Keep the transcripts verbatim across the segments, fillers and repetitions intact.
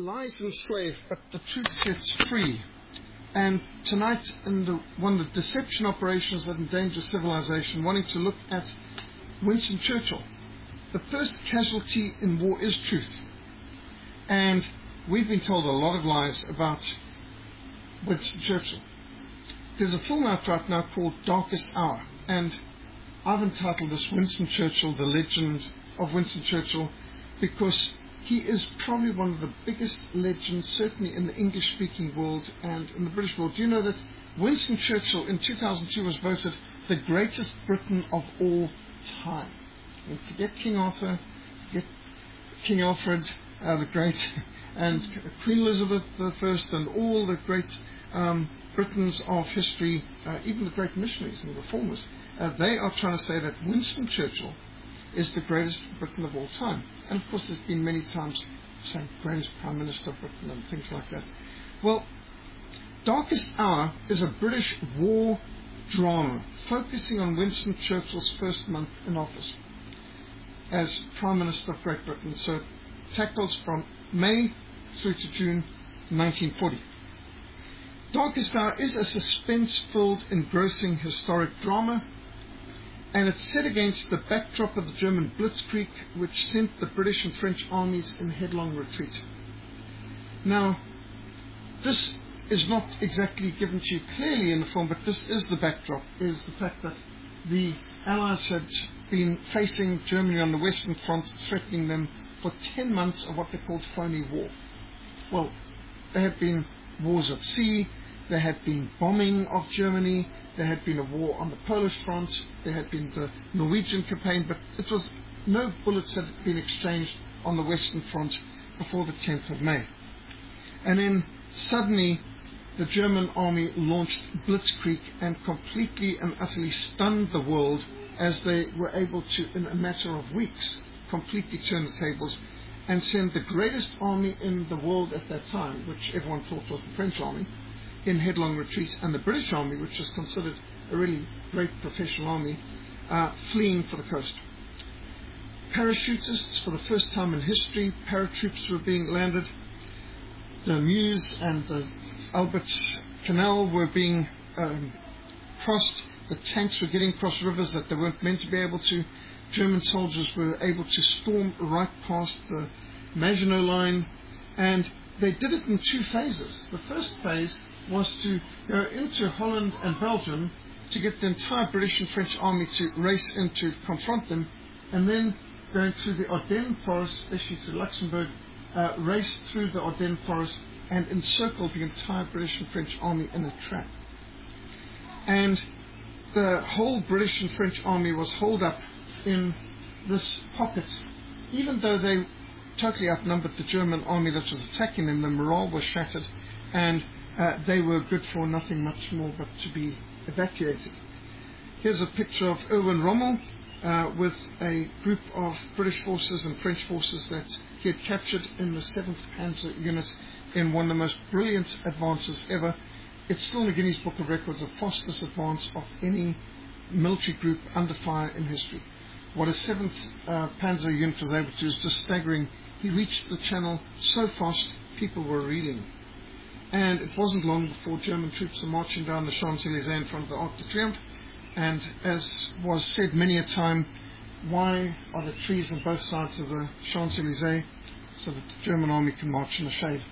Lies enslave, but the truth sets free. And tonight, in the, one of the deception operations that endanger civilization, wanting to look at Winston Churchill. The first casualty in war is truth. And we've been told a lot of lies about Winston Churchill. There's a film out right now called Darkest Hour, and I've entitled this Winston Churchill, the Legend of Winston Churchill, because he is probably one of the biggest legends, certainly in the English-speaking world and in the British world. Do you know that Winston Churchill in two thousand two was voted the greatest Briton of all time? And forget King Arthur, forget King Alfred uh, the Great, and Queen Elizabeth the First, and all the great um, Britons of history, uh, even the great missionaries and reformers. Uh, they are trying to say that Winston Churchill is the greatest Briton of all time. And of course there's been many times saying greatest Prime Minister of Britain and things like that. Well, Darkest Hour is a British war drama focusing on Winston Churchill's first month in office as Prime Minister of Great Britain. So it tackles from May through to June nineteen forty. Darkest Hour is a suspense-filled, engrossing historic drama, and it's set against the backdrop of the German Blitzkrieg, which sent the British and French armies in headlong retreat. Now, this is not exactly given to you clearly in the film, but this is the backdrop, is the fact that the Allies had been facing Germany on the Western Front, threatening them for ten months of what they called phony war. Well, there had been wars at sea, there had been bombing of Germany, there had been a war on the Polish front, there had been the Norwegian campaign, but it was no bullets had been exchanged on the Western front before the tenth of May. And then suddenly the German army launched Blitzkrieg and completely and utterly stunned the world as they were able to, in a matter of weeks, completely turn the tables and send the greatest army in the world at that time, which everyone thought was the French army, in headlong retreat, and the British army, which was considered a really great professional army, uh, fleeing for the coast. Parachutists, for the first time in history, paratroops were being landed. The Meuse and the Albert Canal were being um, crossed. The tanks were getting across rivers that they weren't meant to be able to. German soldiers were able to storm right past the Maginot Line, and they did it in two phases. The first phase was to go into Holland and Belgium to get the entire British and French army to race in to confront them, and then going through the Ardennes forest, especially to Luxembourg, uh, race through the Ardennes forest and encircle the entire British and French army in a trap. And the whole British and French army was holed up in this pocket, even though they totally outnumbered the German army that was attacking them. The morale was shattered, and uh, they were good for nothing much more but to be evacuated. Here's a picture of Erwin Rommel uh, with a group of British forces and French forces that he had captured in the seventh Panzer Unit in one of the most brilliant advances ever. It's still in the Guinness Book of Records, the fastest advance of any military group under fire in history. What a seventh uh, Panzer Unit was able to do is just staggering. He reached the channel so fast, people were reeling. And it wasn't long before German troops were marching down the Champs-Élysées in front of the Arc de Triomphe. And as was said many a time, why are the trees on both sides of the Champs-Élysées? So that the German army can march in the shade.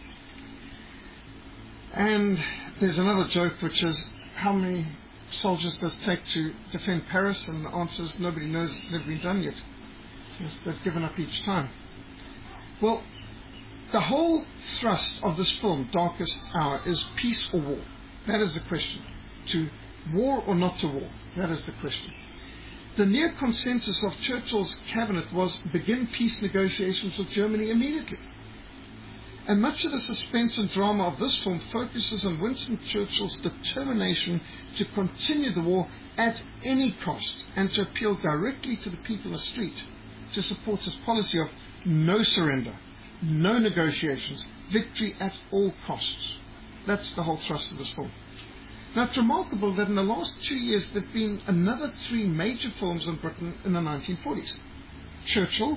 And there's another joke, which is, how many soldiers does it take to defend Paris? And the answer is, nobody knows, it's never been done yet. Yes, they've given up each time. Well, the whole thrust of this film, Darkest Hour, is peace or war. That is the question. To war or not to war? That is the question. The near consensus of Churchill's cabinet was begin peace negotiations with Germany immediately. And much of the suspense and drama of this film focuses on Winston Churchill's determination to continue the war at any cost and to appeal directly to the people in the street to support his policy of no surrender, no negotiations, victory at all costs. That's the whole thrust of this film. Now, it's remarkable that in the last two years there have been another three major films on Britain in the nineteen forties. Churchill,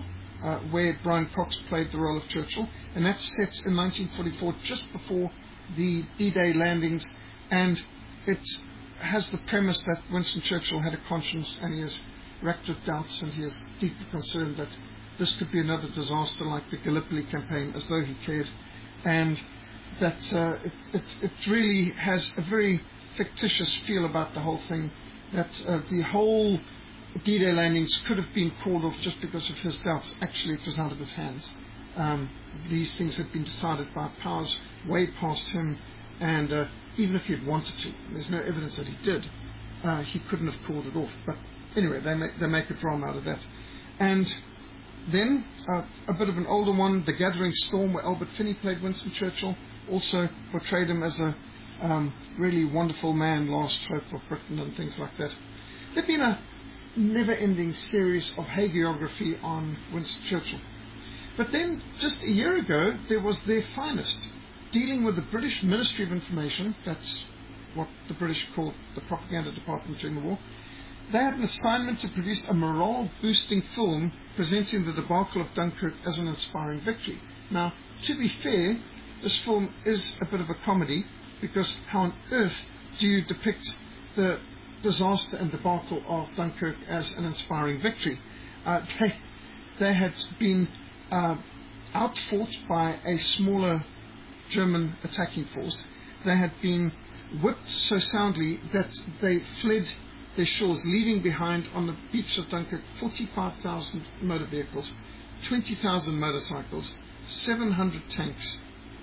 uh, where Brian Cox played the role of Churchill, and that's set in nineteen forty-four, just before the D-Day landings, and it has the premise that Winston Churchill had a conscience, and he is racked with doubts, and he is deeply concerned that this could be another disaster like the Gallipoli campaign, as though he cared, and that uh, it, it, it really has a very fictitious feel about the whole thing, that uh, the whole D-Day landings could have been called off just because of his doubts. Actually, it was out of his hands. Um, these things had been decided by powers way past him, and uh, even if he had wanted to, there's no evidence that he did, uh, he couldn't have called it off. But anyway, they make, they make a drama out of that. And then uh, a bit of an older one, The Gathering Storm, where Albert Finney played Winston Churchill, also portrayed him as a um, really wonderful man, last hope of Britain and things like that. There'd been a never-ending series of hagiography on Winston Churchill. But then, just a year ago, there was Their Finest, dealing with the British Ministry of Information. That's what the British called the propaganda department during the war. They had an assignment to produce a morale-boosting film presenting the debacle of Dunkirk as an inspiring victory. Now, to be fair, this film is a bit of a comedy, because how on earth do you depict the disaster and debacle of Dunkirk as an inspiring victory? Uh, they, they had been uh, outfought by a smaller German attacking force. They had been whipped so soundly that they fled their shores, leaving behind on the beach of Dunkirk forty-five thousand motor vehicles, twenty thousand motorcycles, seven hundred tanks,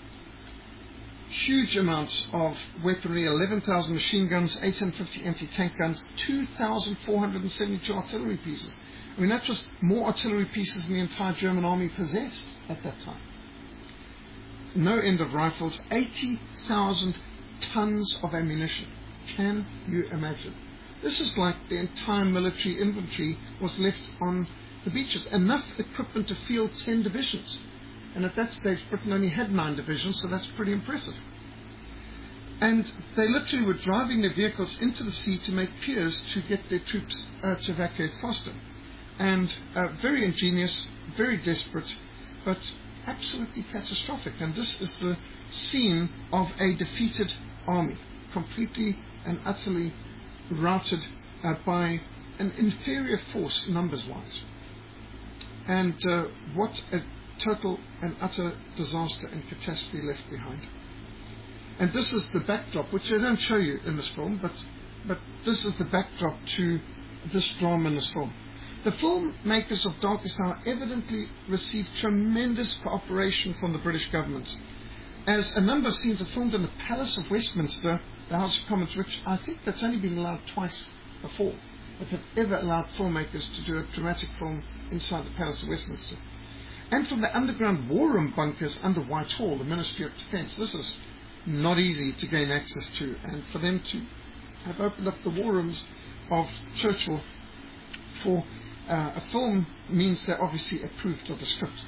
huge amounts of weaponry, eleven thousand machine guns, eight hundred fifty anti-tank guns, two thousand four hundred seventy-two artillery pieces. I mean, that was more artillery pieces than the entire German army possessed at that time. No end of rifles, eighty thousand tons of ammunition. Can you imagine? This is like the entire military inventory was left on the beaches. Enough equipment to field ten divisions. And at that stage, Britain only had nine divisions, so that's pretty impressive. And they literally were driving their vehicles into the sea to make piers to get their troops uh, to evacuate faster. And uh, very ingenious, very desperate, but absolutely catastrophic. And this is the scene of a defeated army, completely and utterly routed uh, by an inferior force numbers-wise. And uh, what a total and utter disaster and catastrophe left behind. And this is the backdrop, which I don't show you in this film, but but this is the backdrop to this drama in this film. The filmmakers of Darkest Hour evidently received tremendous cooperation from the British government, as a number of scenes are filmed in the Palace of Westminster, the House of Commons, which I think that's only been allowed twice before, that have ever allowed filmmakers to do a dramatic film inside the Palace of Westminster. And from the underground war room bunkers under Whitehall, the Ministry of Defence. This is not easy to gain access to, and for them to have opened up the war rooms of Churchill for uh, a film means they obviously approved of the script.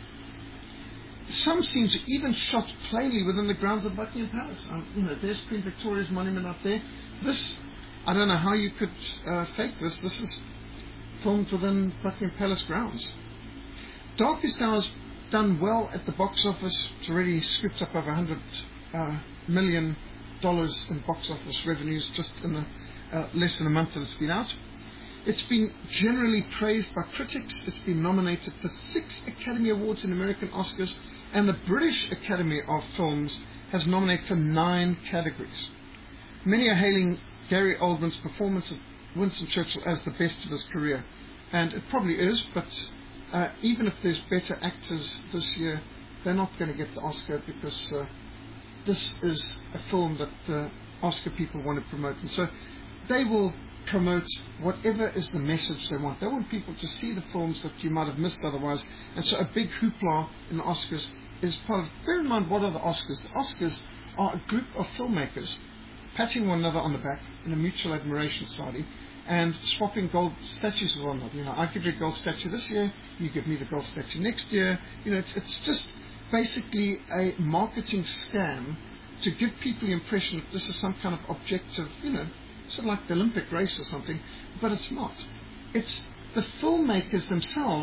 Some scenes are even shot plainly within the grounds of Buckingham Palace. Um, you know, there's Queen Victoria's monument up there. This, I don't know how you could uh, fake this. This is filmed within Buckingham Palace grounds. Darkest Hour's done well at the box office. It's already scooped up over one hundred uh, million dollars in box office revenues just in the, uh, less than a month that it's been out. It's been generally praised by critics. It's been nominated for six Academy Awards in American Oscars, and the British Academy of Films has nominated for nine categories. Many are hailing Gary Oldman's performance of Winston Churchill as the best of his career, and it probably is, but uh, even if there's better actors this year, they're not going to get the Oscar, because uh, this is a film that the Oscar people want to promote, and so they will promote whatever is the message they want. They want people to see the films that you might have missed otherwise, and so a big hoopla in the Oscars is part of. Bear in mind, what are the Oscars? The Oscars are a group of filmmakers patting one another on the back in a mutual admiration society and swapping gold statues with one another. You know, I give you a gold statue this year, you give me the gold statue next year. You know, it's, it's just basically a marketing scam to give people the impression that this is some kind of objective, you know, sort of like the Olympic race or something, but it's not. It's the filmmakers themselves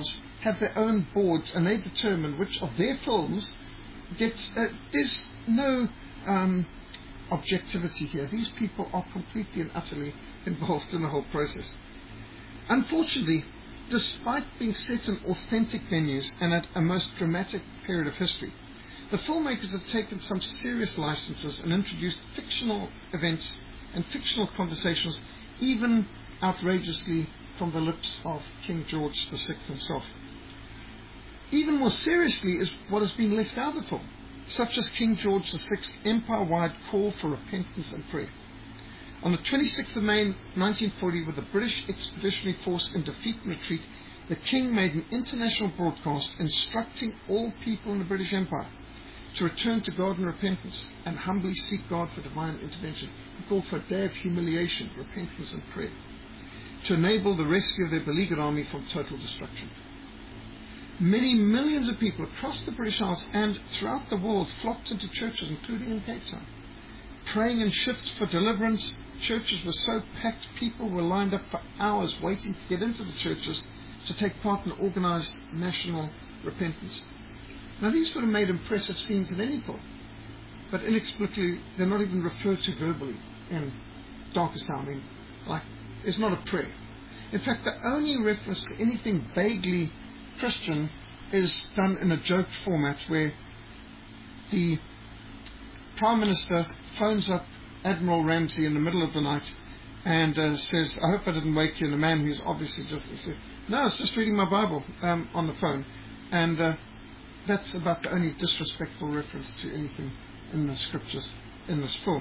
have their own boards, and they determine which of their films gets. Uh, there's no um, objectivity here. These people are completely and utterly involved in the whole process. Unfortunately, despite being set in authentic venues and at a most dramatic period of history, the filmmakers have taken some serious licenses and introduced fictional events and fictional conversations, even outrageously from the lips of King George the Sixth himself. Even more seriously is what has been left out of the film, such as King George the Sixth's empire-wide call for repentance and prayer. On the twenty-sixth of May nineteen forty, with the British Expeditionary Force in defeat and retreat, the King made an international broadcast instructing all people in the British Empire to return to God in repentance and humbly seek God for divine intervention. He called for a day of humiliation, repentance and prayer, to enable the rescue of their beleaguered army from total destruction. Many millions of people across the British Isles and throughout the world flocked into churches, including in Cape Town, praying in shifts for deliverance. Churches were so packed, people were lined up for hours waiting to get into the churches to take part in organized national repentance. Now, these would have made impressive scenes in any film, but inexplicably, they're not even referred to verbally in Darkest Town. I mean, like, it's not a prayer. In fact, the only reference to anything vaguely Christian is done in a joke format where the Prime Minister phones up Admiral Ramsey in the middle of the night and uh, says, "I hope I didn't wake you," and the man who's obviously just, he says, "No, I was just reading my Bible um, on the phone." And uh, that's about the only disrespectful reference to anything in the scriptures in this film.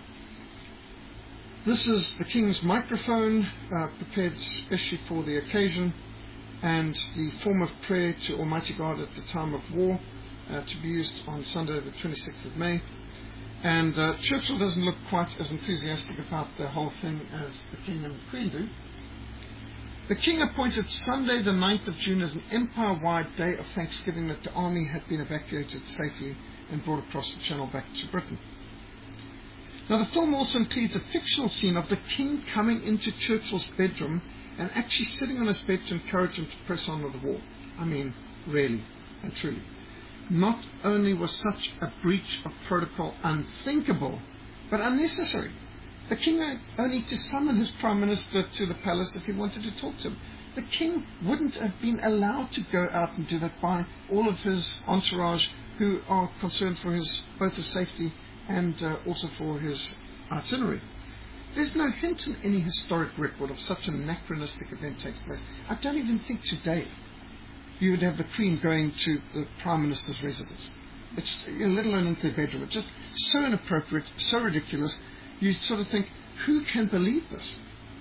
This is the King's microphone, uh, prepared especially for the occasion, and the form of prayer to Almighty God at the time of war, uh, to be used on Sunday the twenty-sixth of May. And uh, Churchill doesn't look quite as enthusiastic about the whole thing as the King and the Queen do. The King appointed Sunday the ninth of June as an empire-wide day of thanksgiving that the army had been evacuated safely and brought across the Channel back to Britain. Now, the film also includes a fictional scene of the King coming into Churchill's bedroom and actually sitting on his bed to encourage him to press on with the war. I mean, really and truly. Not only was such a breach of protocol unthinkable, but unnecessary. The King had only to summon his Prime Minister to the palace if he wanted to talk to him. The King wouldn't have been allowed to go out and do that by all of his entourage, who are concerned for his both his safety and uh, also for his itinerary. There's no hint in any historic record of such an anachronistic event takes place. I don't even think today you would have the Queen going to the Prime Minister's residence. It's, you know, let alone into their bedroom. It's just so inappropriate, so ridiculous. You sort of think, who can believe this?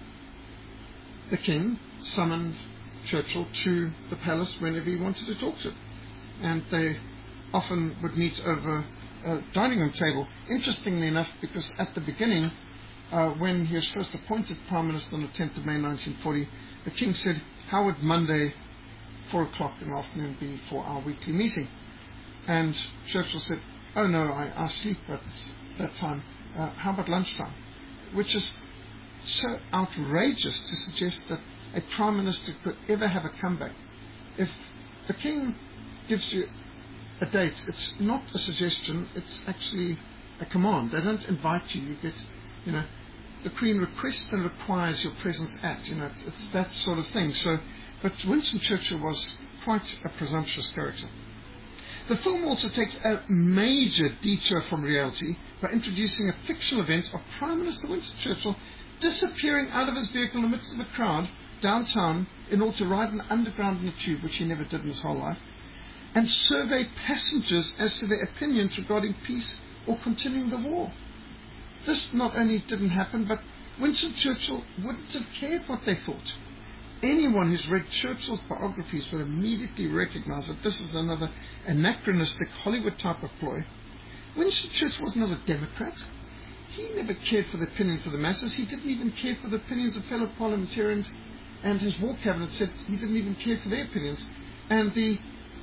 The King summoned Churchill to the palace whenever he wanted to talk to him. And they often would meet over a dining room table. Interestingly enough, because at the beginning, uh, when he was first appointed Prime Minister on the tenth of May nineteen forty, the King said, "How would Monday, four o'clock in the afternoon be for our weekly meeting?" And Churchill said, "Oh no, I, I sleep at that time. Uh, how about lunchtime?" Which is so outrageous to suggest that a Prime Minister could ever have a comeback. If the King gives you a date, it's not a suggestion, it's actually a command. They don't invite you. You get, you know, the Queen requests and requires your presence at, you know, it's that sort of thing. So, but Winston Churchill was quite a presumptuous character. The film also takes a major detour from reality by introducing a fictional event of Prime Minister Winston Churchill disappearing out of his vehicle in the midst of a crowd downtown in order to ride an underground in the tube, which he never did in his whole life, and survey passengers as to their opinions regarding peace or continuing the war. This not only didn't happen, but Winston Churchill wouldn't have cared what they thought. Anyone who's read Churchill's biographies would immediately recognize that this is another anachronistic Hollywood type of ploy. Winston Churchill was not a Democrat. He never cared for the opinions of the masses. He didn't even care for the opinions of fellow parliamentarians, and his war cabinet said he didn't even care for their opinions. And the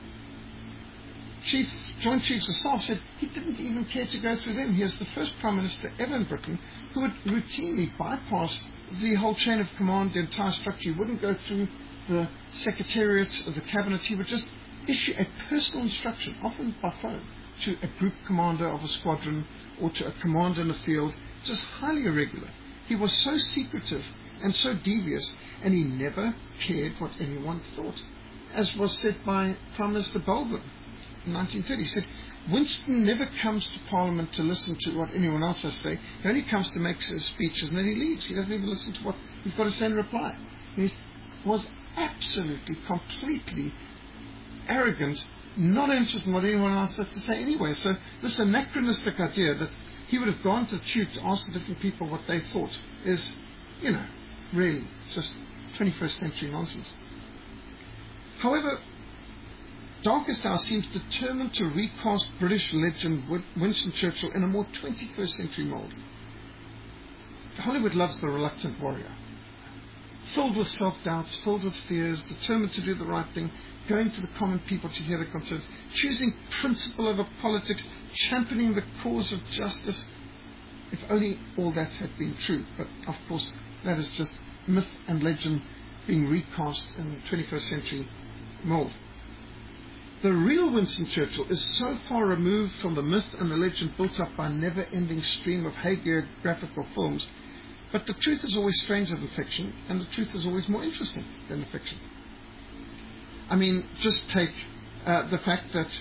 Chief, Joint Chiefs of Staff said he didn't even care to go through them. He is the first Prime Minister ever in Britain who would routinely bypass the whole chain of command, the entire structure. He wouldn't go through the secretariat, of the cabinet. He would just issue a personal instruction, often by phone, to a group commander of a squadron or to a commander in the field, just highly irregular. He was so secretive and so devious, and he never cared what anyone thought. As was said by Prime Minister Baldwin in nineteen thirty, he said, Winston never comes to Parliament to listen to what anyone else has to say. He only comes to make his speeches and then he leaves. He doesn't even listen to what we've got to say in reply. He was absolutely, completely arrogant, not interested in what anyone else had to say anyway. So this anachronistic idea that he would have gone to the tube to ask the different people what they thought is, you know, really just twenty-first century nonsense. However, Darkest Hour seems determined to recast British legend Winston Churchill in a more twenty-first century mould. Hollywood loves the reluctant warrior, filled with self-doubts, filled with fears, determined to do the right thing, going to the common people to hear their concerns, choosing principle over politics, championing the cause of justice. If only all that had been true. But, of course, that is just myth and legend being recast in the twenty-first century mould. The real Winston Churchill is so far removed from the myth and the legend built up by a never-ending stream of hagiographical films, but the truth is always stranger than fiction, and the truth is always more interesting than the fiction. I mean, just take uh, the fact that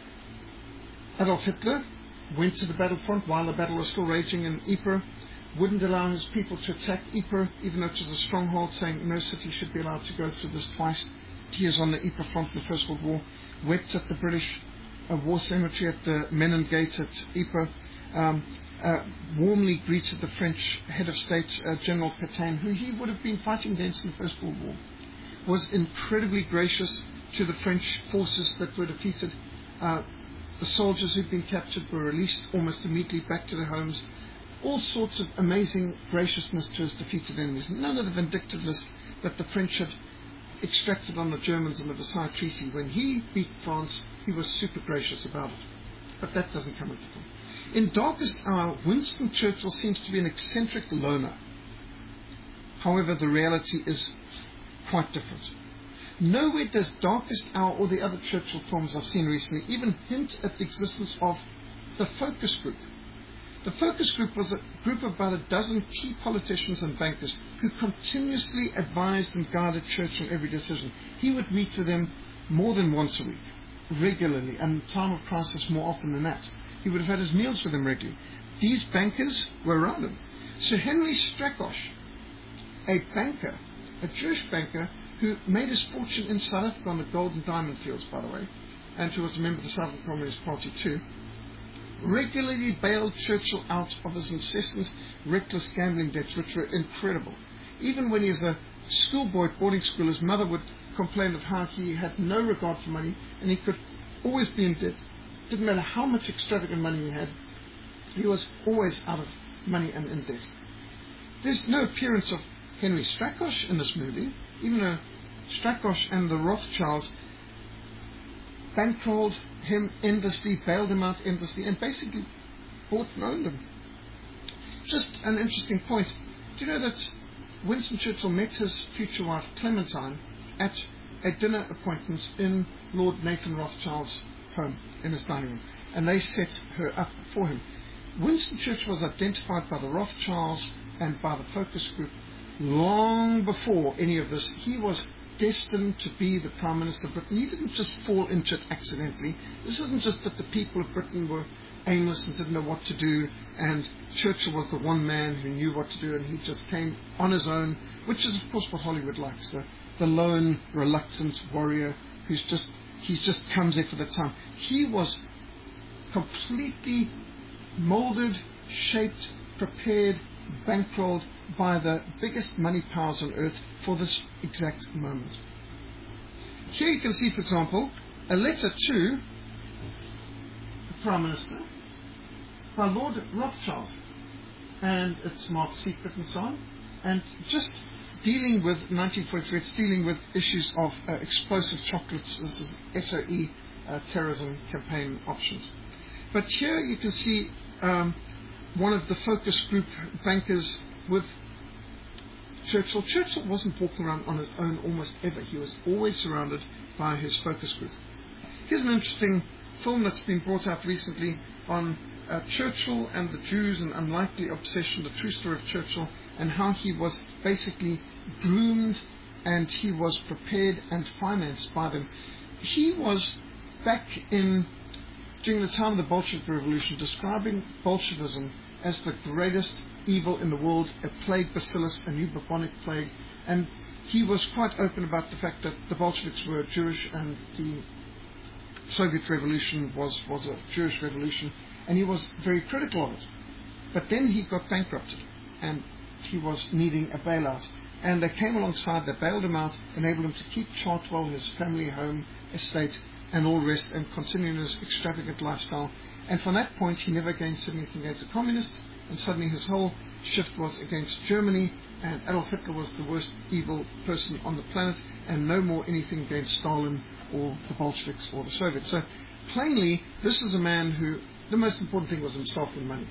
Adolf Hitler went to the battlefront while the battle was still raging in Ypres, wouldn't allow his people to attack Ypres, even though it was a stronghold, saying no city should be allowed to go through this twice. He is on the Ypres front in the First World War, wept at the British uh, war cemetery at the Menin Gate at Ypres, um, uh, warmly greeted the French head of state, uh, General Pétain, who he would have been fighting against in the First World War, was incredibly gracious to the French forces that were defeated. Uh, the soldiers who'd been captured were released almost immediately back to their homes. All sorts of amazing graciousness to his defeated enemies. None of the vindictiveness that the French had extracted on the Germans in the Versailles Treaty. When he beat France, he was super gracious about it. But that doesn't come into film. In Darkest Hour, Winston Churchill seems to be an eccentric loner. However, the reality is quite different. Nowhere does Darkest Hour or the other Churchill films I've seen recently even hint at the existence of the focus group. The focus group was a group of about a dozen key politicians and bankers who continuously advised and guided Churchill in every decision. He would meet with them more than once a week, regularly, and in time of crisis more often than that. He would have had his meals with them regularly. These bankers were around him. Sir Henry Strakosch, a banker, a Jewish banker who made his fortune in South Africa on the gold and diamond fields, by the way, and who was a member of the South African Communist Party too, regularly bailed Churchill out of his incessant, reckless gambling debts, which were incredible. Even when he was a schoolboy at boarding school, his mother would complain of how he had no regard for money and he could always be in debt. Didn't matter how much extravagant money he had, he was always out of money and in debt. There's no appearance of Henry Strakosch in this movie, even though Strakosch and the Rothschilds bankrolled him endlessly, bailed him out endlessly, and basically bought and owned him. Just an interesting point. Do you know that Winston Churchill met his future wife, Clementine, at a dinner appointment in Lord Nathan Rothschild's home, in his dining room, and they set her up for him. Winston Churchill was identified by the Rothschilds and by the focus group long before any of this. He was destined to be the Prime Minister of Britain. He didn't just fall into it accidentally. This isn't just that the people of Britain were aimless and didn't know what to do, and Churchill was the one man who knew what to do, and he just came on his own, which is, of course, what Hollywood likes, the, the lone, reluctant warrior who's just, he just comes there for the time. He was completely molded, shaped, prepared, bankrolled by the biggest money powers on earth for this exact moment. Here you can see, for example, a letter to the Prime Minister by Lord Rothschild, and it's marked secret and so on, and just dealing with nineteen forty-three, it's dealing with issues of uh, explosive chocolates. This is S O E, uh, terrorism campaign options. But here you can see um, one of the focus group bankers with Churchill. Churchill wasn't walking around on his own almost ever. He was always surrounded by his focus group. Here's an interesting film that's been brought out recently on uh, Churchill and the Jews, an unlikely obsession, the true story of Churchill, and how he was basically groomed and he was prepared and financed by them. He was back in, during the time of the Bolshevik Revolution, describing Bolshevism as the greatest evil in the world, a plague bacillus, a new bubonic plague, and he was quite open about the fact that the Bolsheviks were Jewish and the Soviet Revolution was, was a Jewish revolution, and he was very critical of it. But then he got bankrupted, and he was needing a bailout. And they came alongside, they bailed him out, enabled him to keep Chartwell, his family home, estate, and all the rest, and continue his extravagant lifestyle. And from that point, he never again said anything against a communist, and suddenly his whole shift was against Germany, and Adolf Hitler was the worst evil person on the planet, and no more anything against Stalin or the Bolsheviks or the Soviets. So plainly, this is a man who, the most important thing was himself and money.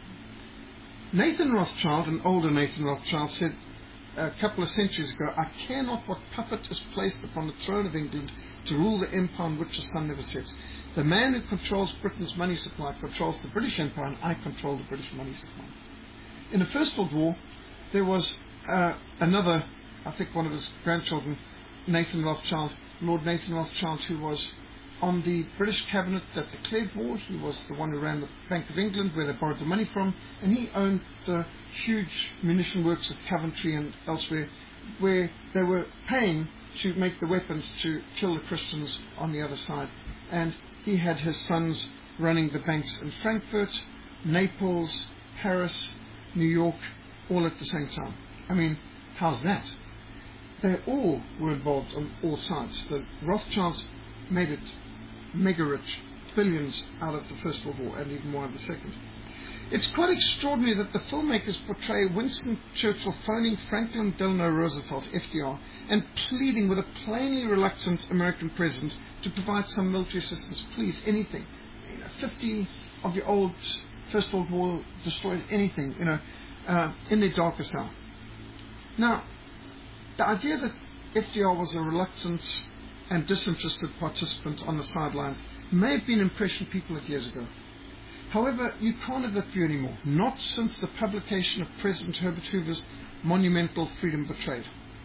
Nathan Rothschild, an older Nathan Rothschild, said a couple of centuries ago, "I care not what puppet is placed upon the throne of England to rule the empire on which the sun never sets. The man who controls Britain's money supply controls the British Empire, and I control the British money supply." In the First World War, there was uh, another, I think one of his grandchildren, Nathan Rothschild, Lord Nathan Rothschild, who was on the British cabinet that declared war. He was the one who ran the Bank of England, where they borrowed the money from, and he owned the huge munition works at Coventry and elsewhere, where they were paying to make the weapons to kill the Christians on the other side. And he had his sons running the banks in Frankfurt, Naples, Paris, New York, all at the same time. I mean, how's that? They all were involved on all sides. The Rothschilds made it mega rich, billions out of the First World War and even more out of the Second. It's quite extraordinary that the filmmakers portray Winston Churchill phoning Franklin Delano Roosevelt, F D R, and pleading with a plainly reluctant American president to provide some military assistance. Please, anything. You know, fifty of your old First World War destroyers, anything, you know, uh, in their darkest hour. Now, the idea that F D R was a reluctant and disinterested participant on the sidelines may have been an impression people had years ago. However, you can't have that view anymore, not since the publication of President Herbert Hoover's monumental Freedom Betrayed,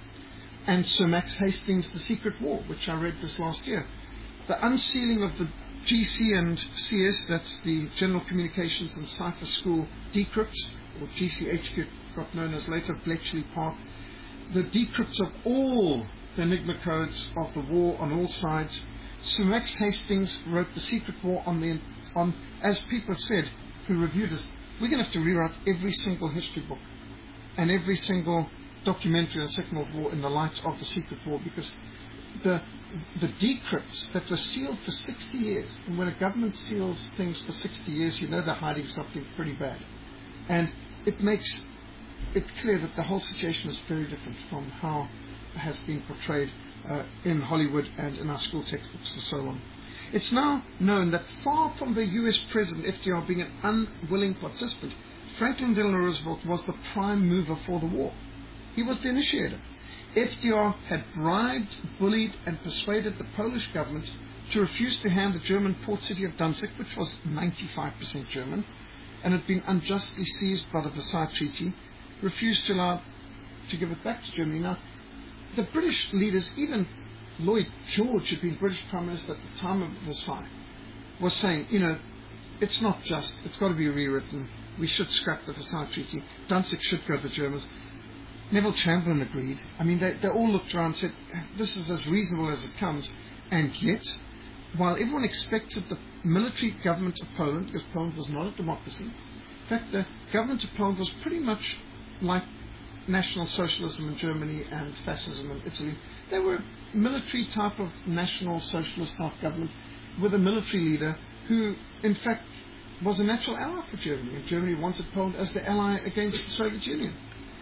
and Sir Max Hastings' The Secret War, which I read this last year. The unsealing of the G C and C S, that's the General Communications and Cipher School decrypts, or G C H Q, got known as later Bletchley Park, the decrypts of all the Enigma codes of the war on all sides. Sir Max Hastings wrote The Secret War on the, on, as people have said, who reviewed it, we're going to have to rewrite every single history book and every single documentary on the Second World War in the light of The Secret War, because the the decrypts that were sealed for sixty years, and when a government seals things for sixty years, you know they're hiding something pretty bad. And it makes it clear that the whole situation is very different from how has been portrayed uh, in Hollywood and in our school textbooks for so long. It's now known that far from the U S President F D R being an unwilling participant, Franklin Delano Roosevelt was the prime mover for the war. He was the initiator. F D R had bribed, bullied, and persuaded the Polish government to refuse to hand the German port city of Danzig, which was ninety-five percent German, and had been unjustly seized by the Versailles Treaty, refused to allow to give it back to Germany. Now, the British leaders, even Lloyd George, who had been British Prime Minister at the time of Versailles, was saying, you know, it's not just, it's got to be rewritten. We should scrap the Versailles Treaty. Danzig should go to the Germans. Neville Chamberlain agreed. I mean, they, they all looked around and said, this is as reasonable as it comes. And yet, while everyone expected the military government of Poland, because Poland was not a democracy, in fact, the government of Poland was pretty much like National Socialism in Germany and fascism in Italy. They were a military type of National Socialist type government with a military leader who, in fact, was a natural ally for Germany. And Germany wanted Poland as the ally against the Soviet Union.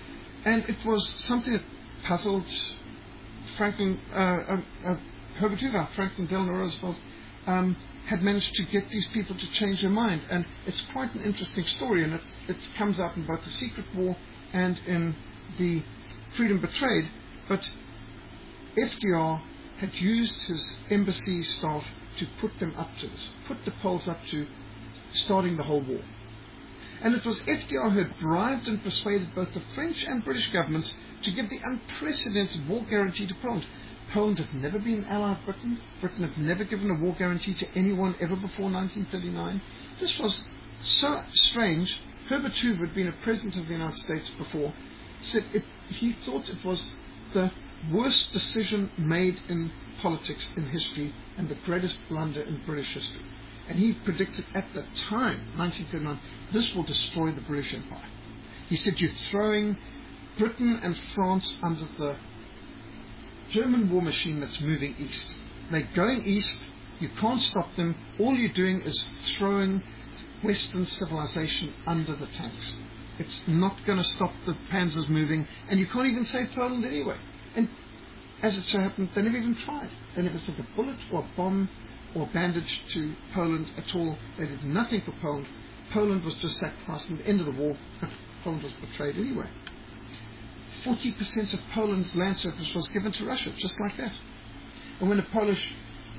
And it was something that puzzled Franklin, uh, uh, uh, Herbert Hoover, Franklin Delano Roosevelt, um, had managed to get these people to change their mind. And it's quite an interesting story, and it, it comes out in both The Secret War and in the freedom betrayed, but F D R had used his embassy staff to put them up to this, put the Poles up to starting the whole war. And it was F D R who had bribed and persuaded both the French and British governments to give the unprecedented war guarantee to Poland. Poland had never been allied Britain. Britain had never given a war guarantee to anyone ever before nineteen thirty-nine. This was so strange. Herbert Hoover had been a president of the United States before, said it, he thought it was the worst decision made in politics in history and the greatest blunder in British history. And he predicted at the time, nineteen thirty-nine, this will destroy the British Empire. He said, you're throwing Britain and France under the German war machine that's moving east. They're going east, you can't stop them, all you're doing is throwing Western civilization under the tanks. It's not going to stop the panzers moving, and you can't even save Poland anyway. And as it so happened, they never even tried. They never sent a bullet or a bomb or bandage to Poland at all. They did nothing for Poland. Poland was just sacrificed. At the end of the war, Poland was betrayed anyway. forty percent of Poland's land surface was given to Russia, just like that. And when the Polish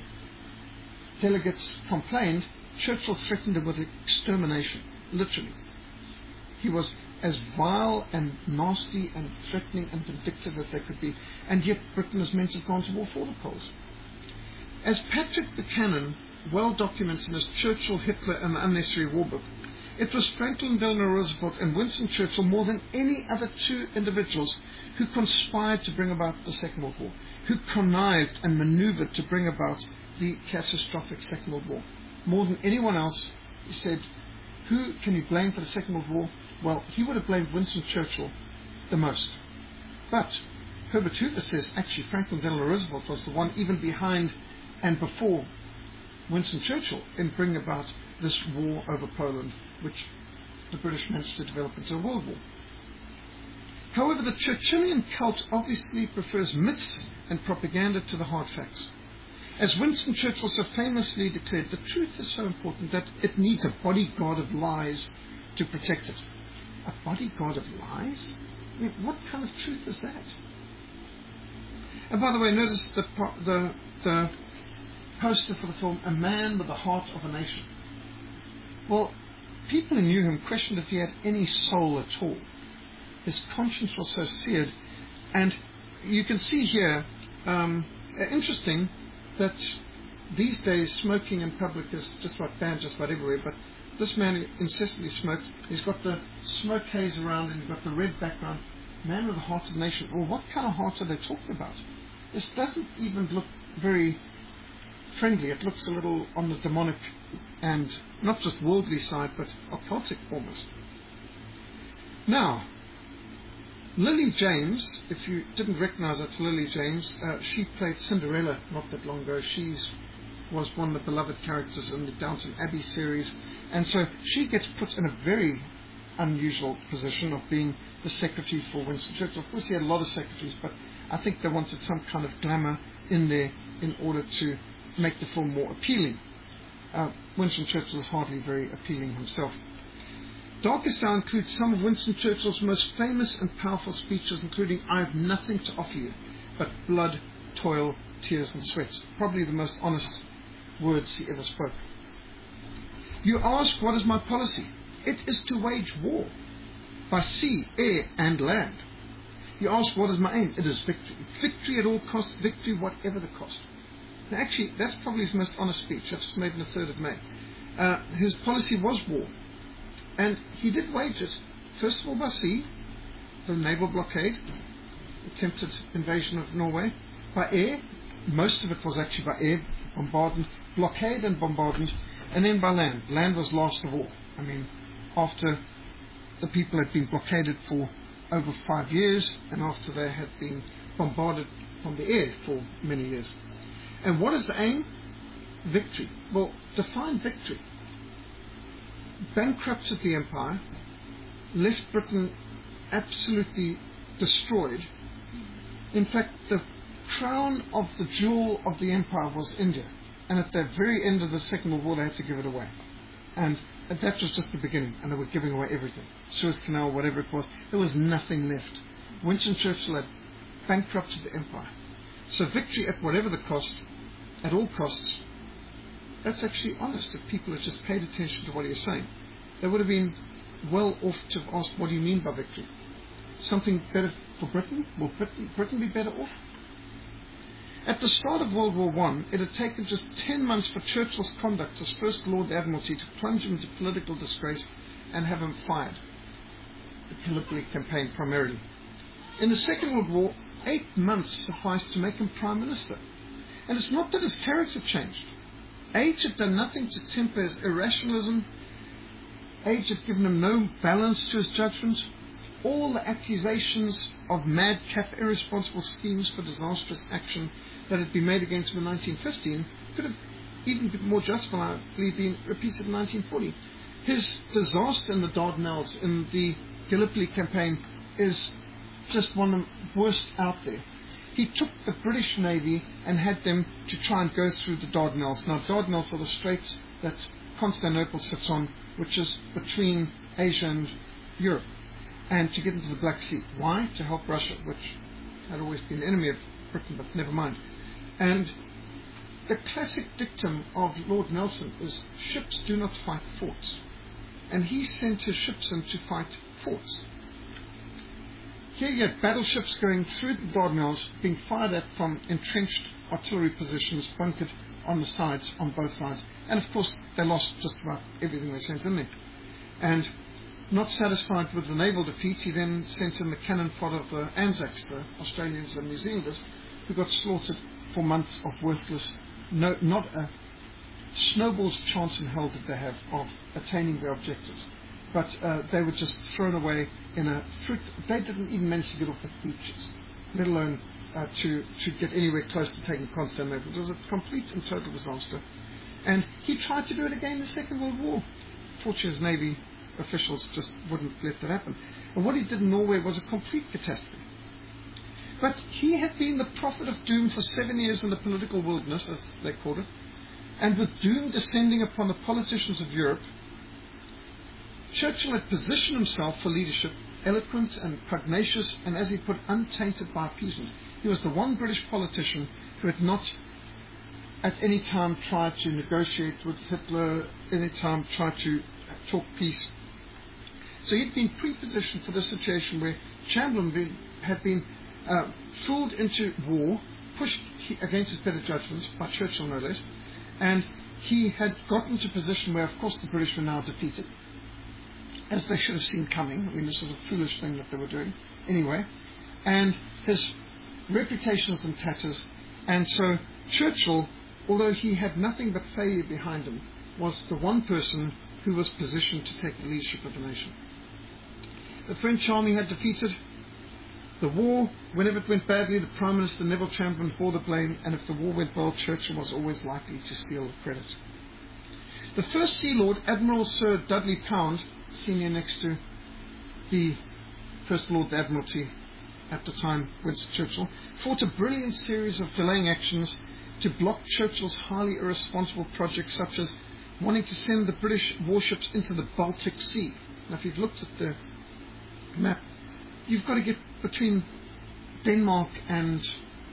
delegates complained, Churchill threatened them with extermination, literally. He was as vile and nasty and threatening and vindictive as they could be, and yet Britain is meant to have gone to war for the Poles. As Patrick Buchanan well documents in his Churchill, Hitler and the Unnecessary War book, it was Franklin Delano Roosevelt and Winston Churchill more than any other two individuals who conspired to bring about the Second World War, who connived and maneuvered to bring about the catastrophic Second World War. More than anyone else, he said, who can you blame for the Second World War? Well, he would have blamed Winston Churchill the most. But Herbert Hoover says actually Franklin Delano Roosevelt was the one even behind and before Winston Churchill in bringing about this war over Poland, which the British managed to develop into a world war. However, the Churchillian cult obviously prefers myths and propaganda to the hard facts. As Winston Churchill so famously declared, the truth is so important that it needs a bodyguard of lies to protect it. A bodyguard of lies? I mean, what kind of truth is that? And by the way, notice the, the, the poster for the film, A Man with the Heart of a Nation. Well, people who knew him questioned if he had any soul at all. His conscience was so seared. And you can see here, um, interesting, that these days smoking in public is just about banned just about everywhere, but this man incessantly smoked. He's got the smoke haze around and he's got the red background. Man with the heart of the nation. Well, what kind of heart are they talking about? This doesn't even look very friendly. It looks a little on the demonic and not just worldly side, but occultic almost. Now, Lily James, if you didn't recognize that's Lily James, uh, she played Cinderella not that long ago. She was one of the beloved characters in the Downton Abbey series, and so she gets put in a very unusual position of being the secretary for Winston Churchill. Of course, he had a lot of secretaries, but I think they wanted some kind of glamour in there in order to make the film more appealing. Uh, Winston Churchill is hardly very appealing himself. Darkest Hour includes some of Winston Churchill's most famous and powerful speeches, including I have nothing to offer you but blood, toil, tears and sweat. Probably the most honest words he ever spoke. You ask, what is my policy? It is to wage war by sea, air and land. You ask, what is my aim? It is victory. Victory at all costs, victory whatever the cost. Now actually, that's probably his most honest speech. That was made on the third of May. Uh, his policy was war. And he did wage it, first of all by sea, the naval blockade, attempted invasion of Norway. By air, most of it was actually by air, bombardment, blockade and bombardment, and then by land. Land was last of all. I mean, after the people had been blockaded for over five years, and after they had been bombarded from the air for many years. And what is the aim? Victory. Well, define victory. Bankrupted the empire, left Britain absolutely destroyed. In fact, the crown of the jewel of the empire was India, and at the very end of the Second World War they had to give it away. And that was just the beginning, and they were giving away everything. Suez Canal, whatever it was, there was nothing left. Winston Churchill had bankrupted the empire. So victory at whatever the cost, at all costs, that's actually honest. If people had just paid attention to what he was saying, they would have been well off to have asked, what do you mean by victory? Something better for Britain? Will Britain, Britain be better off? At the start of World War One, it had taken just ten months for Churchill's conduct as First Lord Admiralty to plunge him into political disgrace and have him fired. The Gallipoli campaign primarily. In the Second World War, eight months sufficed to make him Prime Minister. And it's not that his character changed. Age had done nothing to temper his irrationalism. Age had given him no balance to his judgment. All the accusations of madcap, irresponsible schemes for disastrous action that had been made against him in nineteen fifteen could have even been more justifiably been repeated in nineteen forty. His disaster in the Dardanelles, in the Gallipoli campaign, is just one of the worst out there. He took the British Navy and had them to try and go through the Dardanelles. Now, Dardanelles are the straits that Constantinople sits on, which is between Asia and Europe, and to get into the Black Sea. Why? To help Russia, which had always been the enemy of Britain, but never mind. And the classic dictum of Lord Nelson is, ships do not fight forts. And he sent his ships in to fight forts. Here you had battleships going through the Dardanelles, being fired at from entrenched artillery positions, bunkered on the sides, on both sides. And of course, they lost just about everything they sent in there. And not satisfied with the naval defeat, he then sent in the cannon fodder of the Anzacs, the Australians and New Zealanders, who got slaughtered for months of worthless, no, not a snowball's chance in hell did they have of attaining their objectives. But uh, they were just thrown away in a fruit. They didn't even manage to get off the beaches, let alone uh, to, to get anywhere close to taking Constantinople. It was a complete and total disaster. And he tried to do it again in the Second World War. Fortunately, his Navy officials just wouldn't let that happen. And what he did in Norway was a complete catastrophe. But he had been the prophet of doom for seven years in the political wilderness, as they called it. And with doom descending upon the politicians of Europe, Churchill had positioned himself for leadership, eloquent and pugnacious, and as he put, untainted by appeasement. He was the one British politician who had not at any time tried to negotiate with Hitler, any time tried to talk peace. So he'd been pre-positioned for this situation where Chamberlain had been uh, fooled into war, pushed against his better judgment, by Churchill no less, and he had gotten to a position where, of course, the British were now defeated, as they should have seen coming. I mean, this was a foolish thing that they were doing anyway. And his reputation was in tatters. And so Churchill, although he had nothing but failure behind him, was the one person who was positioned to take the leadership of the nation. The French army had defeated the war. Whenever it went badly, the Prime Minister, Neville Chamberlain, bore the blame. And if the war went well, Churchill was always likely to steal the credit. The first Sea Lord, Admiral Sir Dudley Pound, senior next to the First Lord of the Admiralty at the time, Winston Churchill, fought a brilliant series of delaying actions to block Churchill's highly irresponsible projects, such as wanting to send the British warships into the Baltic Sea. Now, if you've looked at the map, you've got to get between Denmark and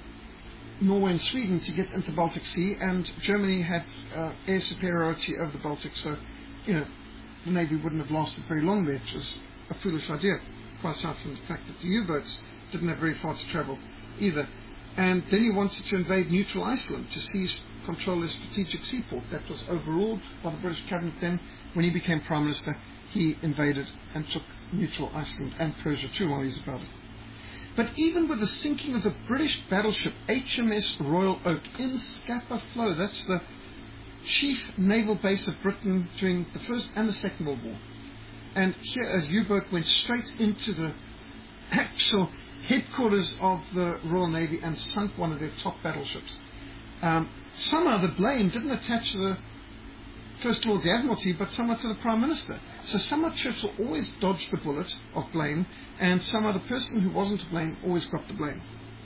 Norway and Sweden to get into the Baltic Sea, and Germany had uh, air superiority over the Baltic, so, you know, the Navy wouldn't have lasted very long there, which was a foolish idea, quite aside from the fact that the U-boats didn't have very far to travel either. And then he wanted to invade neutral Iceland to seize control of the strategic seaport. That was overruled by the British cabinet then. When he became Prime Minister, he invaded and took neutral Iceland and Persia too while he was about it. But even with the sinking of the British battleship H M S Royal Oak in Scapa Flow, that's the chief naval base of Britain during the First and the Second World War. And here a U-boat went straight into the actual headquarters of the Royal Navy and sunk one of their top battleships. Um, somehow the blame didn't attach to the First Lord of the Admiralty, but somehow to the Prime Minister. So somehow Churchill always dodged the bullet of blame, and somehow the person who wasn't to blame always got the blame.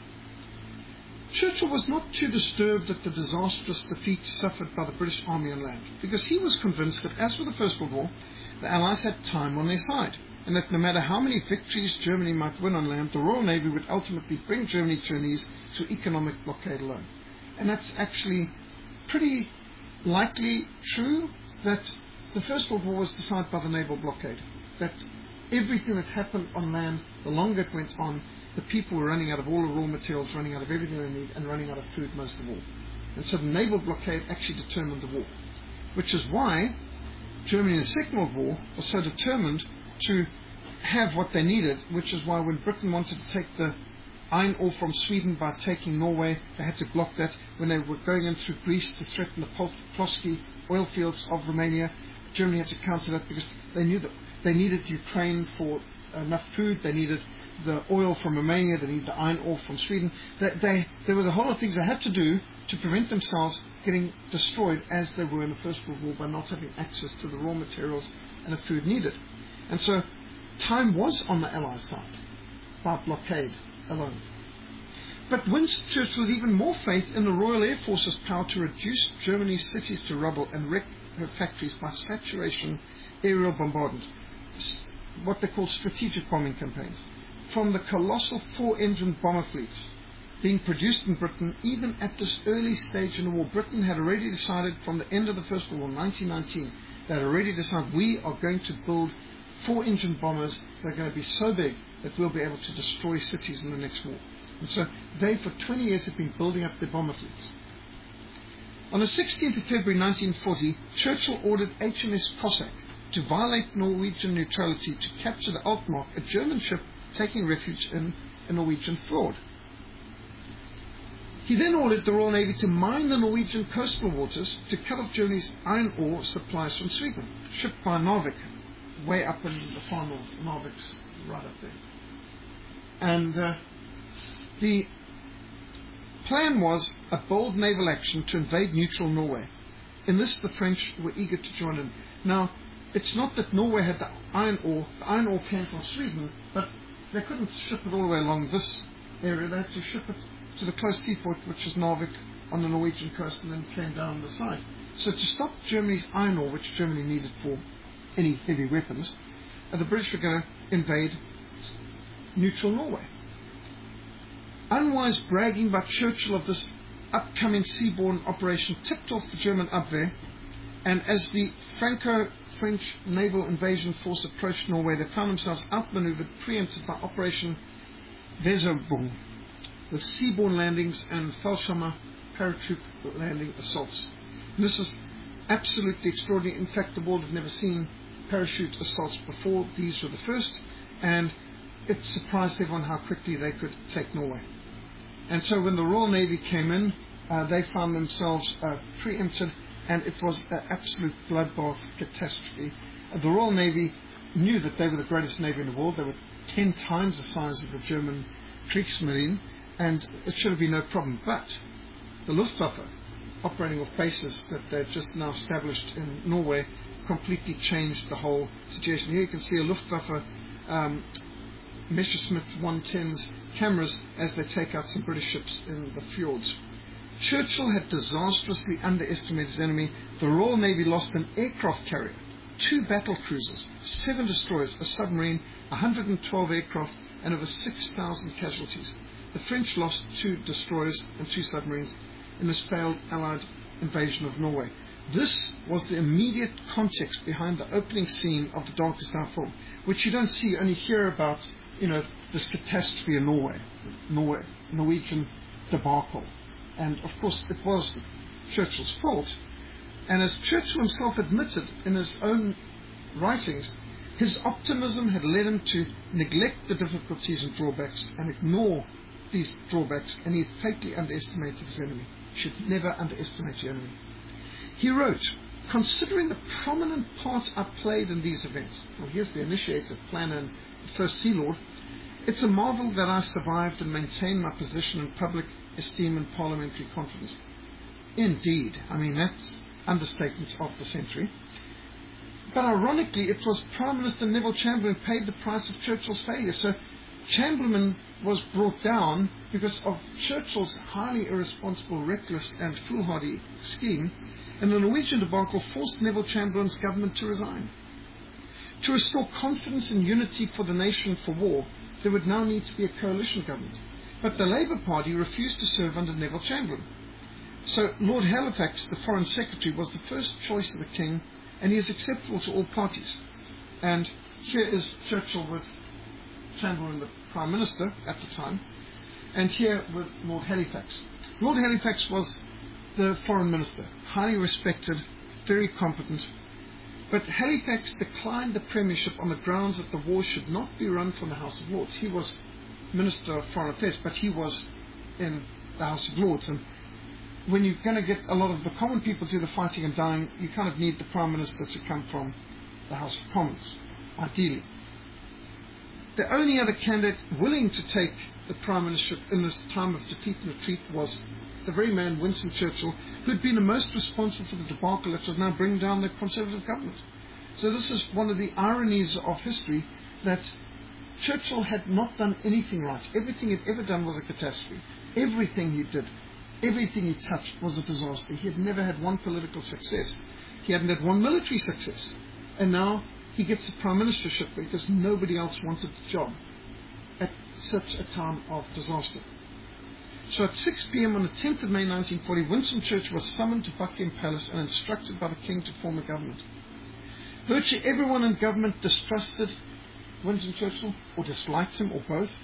Churchill was not too disturbed at the disastrous defeat suffered by the British Army on land, because he was convinced that, as with the First World War, the Allies had time on their side. and that no matter how many victories Germany might win on land, the Royal Navy would ultimately bring Germany to her knees through economic blockade alone. And that's actually pretty likely true, that the First World War was decided by the naval blockade. That everything that happened on land, the longer it went on, the people were running out of all the raw materials, running out of everything they need, and running out of food most of all. And so the naval blockade actually determined the war, which is why Germany in the Second World War was so determined to have what they needed, which is why when Britain wanted to take the iron ore from Sweden by taking Norway, they had to block that. When they were going in through Greece to threaten the Ploski oil fields of Romania, Germany had to counter that because they knew that they needed Ukraine for enough food, they needed the oil from Romania, they needed the iron ore from Sweden. They, they, there was a whole lot of things they had to do to prevent themselves getting destroyed as they were in the First World War by not having access to the raw materials and the food needed. And so time was on the Allies' side by blockade alone. But Winston Churchill had even more faith in the Royal Air Force's power to reduce Germany's cities to rubble and wreck her factories by saturation aerial bombardment, what they call strategic bombing campaigns. From the colossal four-engine bomber fleets being produced in Britain, even at this early stage in the war, Britain had already decided from the end of the First World War, nineteen nineteen, they had already decided we are going to build four-engine bombers that are going to be so big that we'll be able to destroy cities in the next war. And so they, for twenty years, have been building up their bomber fleets. On the sixteenth of February nineteen forty, Churchill ordered H M S Cossack to violate Norwegian neutrality to capture the Altmark, a German ship taking refuge in a Norwegian fjord. He then ordered the Royal Navy to mine the Norwegian coastal waters to cut off Germany's iron ore supplies from Sweden, shipped by Narvik, way up in the far north. Narvik's right up there. And uh, the plan was a bold naval action to invade neutral Norway. In this, the French were eager to join in. Now, it's not that Norway had the iron ore. The iron ore came from Sweden, but they couldn't ship it all the way along this area. They had to ship it to the close seaport, which is Narvik on the Norwegian coast, and then came down the side. So to stop Germany's iron ore, which Germany needed for any heavy weapons, uh, the British were going to invade neutral Norway. Unwise bragging by Churchill of this upcoming seaborne operation tipped off the German Abwehr, and as the Franco-French naval invasion force approached Norway, they found themselves outmaneuvered, preempted by Operation Weserübung, with seaborne landings and Fallschirmer paratroop landing assaults. And this is absolutely extraordinary. In fact, the world had never seen parachute assaults before. These were the first, and it surprised everyone how quickly they could take Norway. And so when the Royal Navy came in, uh, they found themselves uh, preempted, and it was an absolute bloodbath catastrophe. Uh, the Royal Navy knew that they were the greatest navy in the world. They were ten times the size of the German Kriegsmarine, and it should have been no problem. But the Luftwaffe, operating off bases that they'd just now established in Norway, completely changed the whole situation. Here you can see a Luftwaffe um, Messerschmitt one tens cameras as they take out some British ships in the fjords. Churchill had disastrously underestimated his enemy. The Royal Navy lost an aircraft carrier, two battle cruisers, seven destroyers, a submarine, one hundred twelve aircraft, and over six thousand casualties. The French lost two destroyers and two submarines in this failed Allied invasion of Norway. This was the immediate context behind the opening scene of The Darkest Hour film, which you don't see, you only hear about, you know, this catastrophe in Norway, Norway, Norwegian debacle. And of course it was Churchill's fault. And as Churchill himself admitted in his own writings, his optimism had led him to neglect the difficulties and drawbacks and ignore these drawbacks, and he fatally underestimated his enemy. You should never underestimate your enemy. He wrote, considering the prominent part I played in these events, well, here's the initiator, planner, and first Sea Lord, it's a marvel that I survived and maintained my position in public esteem and parliamentary confidence. Indeed, I mean, that's understatement of the century. But ironically, it was Prime Minister Neville Chamberlain who paid the price of Churchill's failure. So Chamberlain was brought down because of Churchill's highly irresponsible, reckless and foolhardy scheme, and the Norwegian debacle forced Neville Chamberlain's government to resign. To restore confidence and unity for the nation for war, there would now need to be a coalition government. But the Labour Party refused to serve under Neville Chamberlain. So Lord Halifax, the Foreign Secretary, was the first choice of the King, and he is acceptable to all parties. And here is Churchill with Chamberlain, the Prime Minister at the time, and here with Lord Halifax. Lord Halifax was the Foreign Minister, highly respected, very competent, but Halifax declined the premiership on the grounds that the war should not be run from the House of Lords. He was Minister of Foreign Affairs, but he was in the House of Lords, and when you're going to get a lot of the common people to do the fighting and dying, you kind of need the Prime Minister to come from the House of Commons, ideally. The only other candidate willing to take the Prime Ministership in this time of defeat and retreat was the very man, Winston Churchill, who had been the most responsible for the debacle that was now bringing down the Conservative government. So this is one of the ironies of history, that Churchill had not done anything right. Everything he'd ever done was a catastrophe. Everything he did, everything he touched was a disaster. He had never had one political success. He hadn't had one military success. And now he gets the Prime Ministership because nobody else wanted the job at such a time of disaster. So at six p.m. on the tenth of May nineteen forty, Winston Churchill was summoned to Buckingham Palace and instructed by the King to form a government. Virtually everyone in government distrusted Winston Churchill, or disliked him, or both.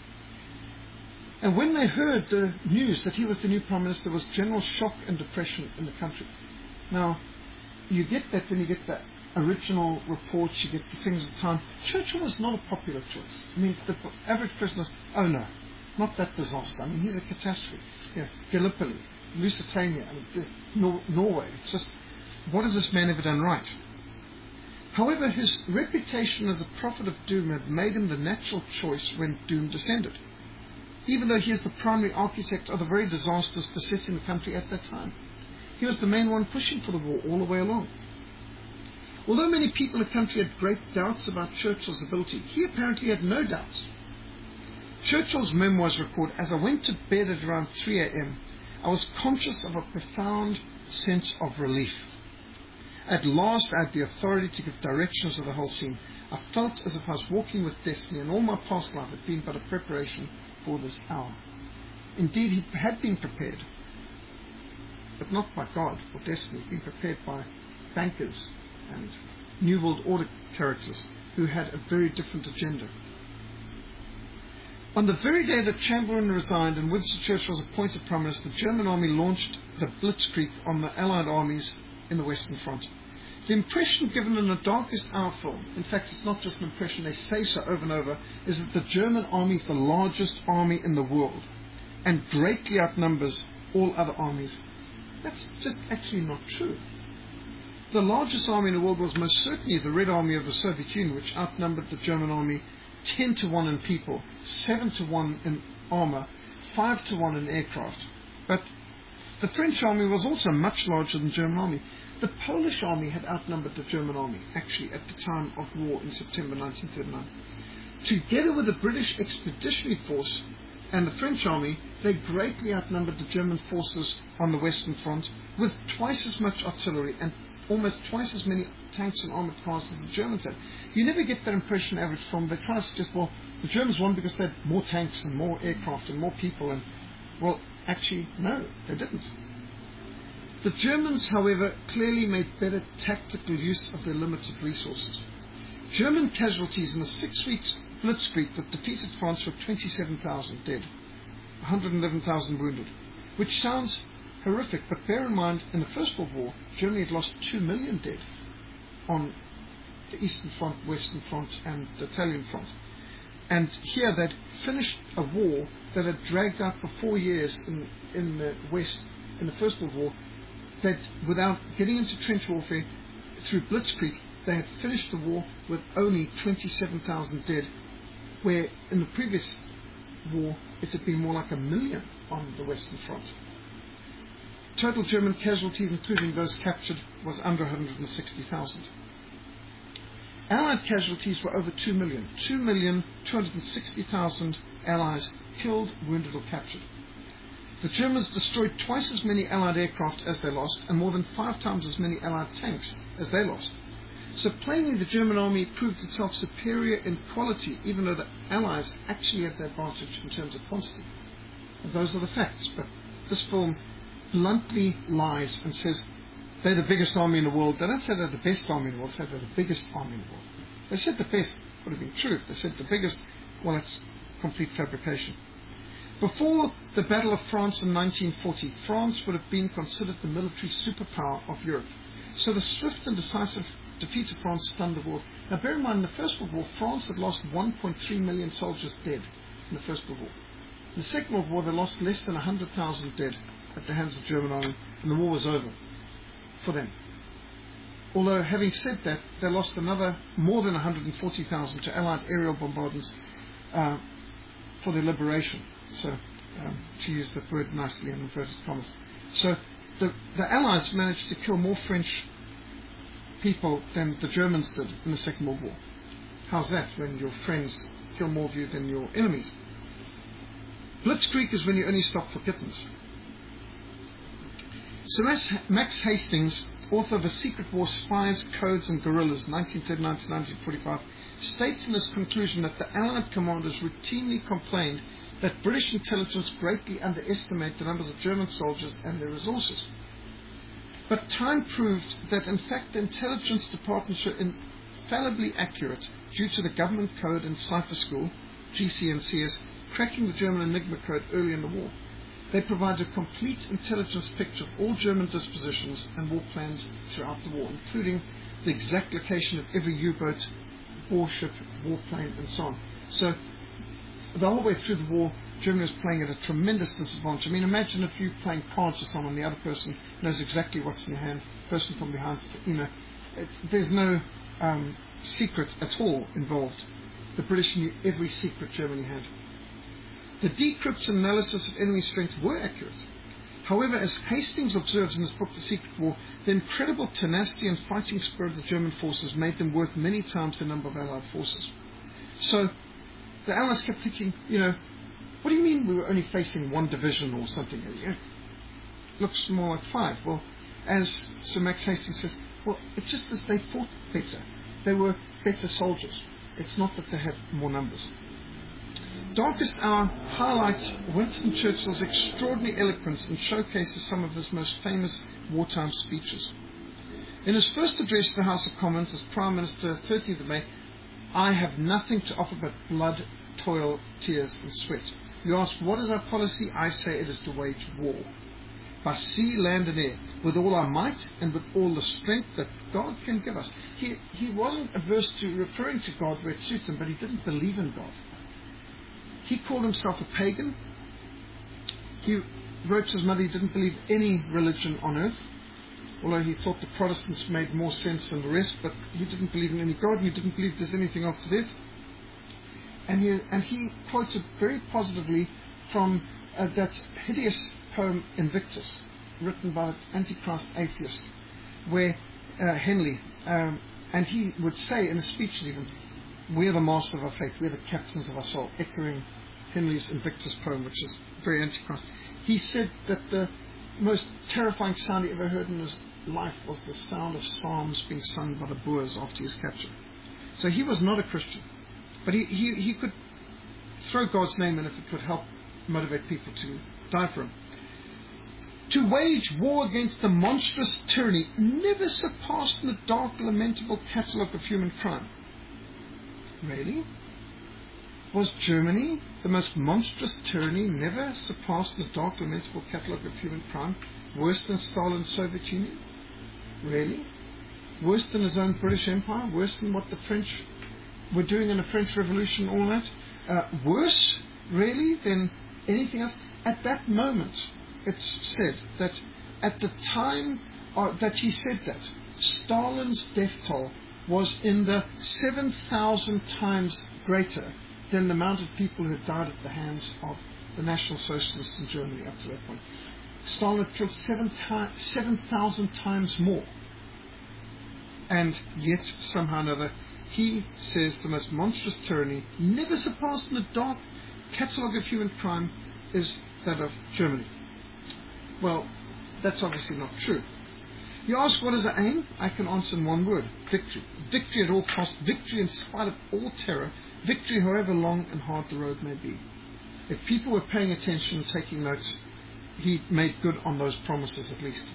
And when they heard the news that he was the new Prime Minister, there was general shock and depression in the country. Now, you get that when you get the original reports, you get the things at the time. Churchill was not a popular choice. I mean, the average person was, oh no, not that disaster. I mean, he's a catastrophe. You know, Gallipoli, Lusitania, I mean, Nor- Norway. It's just, what has this man ever done right? However, his reputation as a prophet of doom had made him the natural choice when doom descended, even though he is the primary architect of the very disasters besetting the country at that time. He was the main one pushing for the war all the way along. Although many people in the country had great doubts about Churchill's ability, he apparently had no doubts. Churchill's memoirs record, as I went to bed at around three a.m., I was conscious of a profound sense of relief. At last I had the authority to give directions to the whole scene. I felt as if I was walking with destiny, and all my past life had been but a preparation for this hour. Indeed, he had been prepared, but not by God or destiny. He'd been prepared by bankers and New World Order characters who had a very different agenda. On the very day that Chamberlain resigned and Winston Churchill was appointed Prime Minister, the German army launched the Blitzkrieg on the Allied armies in the Western Front. The impression given in the Darkest Hour film, in fact it's not just an impression, they say so over and over, is that the German army is the largest army in the world and greatly outnumbers all other armies. That's just actually not true. The largest army in the world was most certainly the Red Army of the Soviet Union, which outnumbered the German army ten to one in people, seven to one in armor, five to one in aircraft. But the French army was also much larger than the German army. The Polish army had outnumbered the German army, actually, at the time of war in September nineteen thirty-nine. Together with the British Expeditionary Force and the French army, they greatly outnumbered the German forces on the Western Front, with twice as much artillery and almost twice as many tanks and armoured cars as the Germans had. You never get that impression average from, they try to suggest, well, the Germans won because they had more tanks and more aircraft and more people, and, well, actually, no, they didn't. The Germans, however, clearly made better tactical use of their limited resources. German casualties in the six weeks Blitzkrieg that defeated France were twenty-seven thousand dead, one hundred eleven thousand wounded, which sounds horrific, but bear in mind, in the First World War, Germany had lost two million dead on the Eastern Front, Western Front, and the Italian Front. And here they'd finished a war that had dragged out for four years in, in the West, in the First World War, that without getting into trench warfare, through Blitzkrieg, they had finished the war with only twenty-seven thousand dead, where in the previous war it had been more like a million on the Western Front. Total German casualties, including those captured, was under one hundred sixty thousand. Allied casualties were over two million. two million two hundred sixty thousand Allies killed, wounded or captured. The Germans destroyed twice as many Allied aircraft as they lost, and more than five times as many Allied tanks as they lost. So plainly the German army proved itself superior in quality, even though the Allies actually had the advantage in terms of quantity. And those are the facts. But this film bluntly lies and says they're the biggest army in the world. They don't say they're the best army in the world, they say they're the biggest army in the world. They said the best would have been true. If they said the biggest, well, it's complete fabrication. Before the Battle of France in nineteen forty, France would have been considered the military superpower of Europe. So the swift and decisive defeat of France stunned the world. Now bear in mind, in the First World War, France had lost one point three million soldiers dead in the First World War. In the Second World War, they lost less than one hundred thousand dead at the hands of the German army, and the war was over for them. Although, having said that, they lost another more than one hundred forty thousand to Allied aerial bombardments uh, for their liberation. So, um, to use the word nicely in inverted commas. So, the, the Allies managed to kill more French people than the Germans did in the Second World War. How's that, when your friends kill more of you than your enemies? Blitzkrieg is when you only stop for kittens. So Max Hastings, author of A Secret War, Spies, Codes and Guerrillas, nineteen thirty-nine to nineteen forty-five, states in his conclusion that the Allied commanders routinely complained that British intelligence greatly underestimated the numbers of German soldiers and their resources. But time proved that in fact the intelligence departments were infallibly accurate due to the government code and cipher school, G C and C S, cracking the German Enigma code early in the war. They provided a complete intelligence picture of all German dispositions and war plans throughout the war, including the exact location of every U-boat, warship, warplane, and so on. So the whole way through the war, Germany was playing at a tremendous disadvantage. I mean, imagine if you're playing cards with someone, the other person knows exactly what's in your hand, person from behind, you know, it, there's no um, secret at all involved. The British knew every secret Germany had. The decrypts and analysis of enemy strength were accurate. However, as Hastings observes in his book The Secret War, the incredible tenacity and fighting spirit of the German forces made them worth many times the number of Allied forces. So the Allies kept thinking, you know, what do you mean we were only facing one division or something? It looks more like five. Well, as Sir Max Hastings says, well, it's just that they fought better. They were better soldiers. It's not that they had more numbers. Darkest Hour highlights Winston Churchill's extraordinary eloquence and showcases some of his most famous wartime speeches. In his first address to the House of Commons as Prime Minister, thirteenth of May, I have nothing to offer but blood, toil, tears and sweat. You ask, what is our policy? I say it is to wage war. By sea, land and air, with all our might and with all the strength that God can give us. He, he wasn't averse to referring to God where it suits him, but he didn't believe in God. He called himself a pagan. He wrote to his mother he didn't believe any religion on earth, although he thought the Protestants made more sense than the rest, but he didn't believe in any God, and he didn't believe there's anything after death. And he, and he quoted very positively from uh, that hideous poem Invictus, written by an Antichrist atheist, where uh, Henley, um, and he would say in his speeches even, we are the masters of our fate, we are the captains of our soul, echoing Henley's Invictus poem, which is very Antichrist. He said that the most terrifying sound he ever heard in his life was the sound of psalms being sung by the Boers after his capture. So he was not a Christian, but he, he, he could throw God's name in if it could help motivate people to die for him. To wage war against the monstrous tyranny never surpassed in the dark, lamentable catalogue of human crime. Really? Was Germany the most monstrous tyranny never surpassed the dark, lamentable catalogue of human crime? Worse than Stalin's Soviet Union? Really? Worse than his own British Empire? Worse than what the French were doing in the French Revolution, all that? Uh, worse, really, than anything else? At that moment, it's said that at the time uh, that he said that, Stalin's death toll was in the seven thousand times greater than the amount of people who had died at the hands of the National Socialists in Germany up to that point. Stalin had killed seven thousand times more. And yet, somehow or another, he says the most monstrous tyranny, never surpassed in the dark catalogue of human crime, is that of Germany. Well, that's obviously not true. You ask, what is the aim? I can answer in one word: victory. Victory at all costs. Victory in spite of all terror. Victory however long and hard the road may be. If people were paying attention and taking notes, he made good on those promises at least.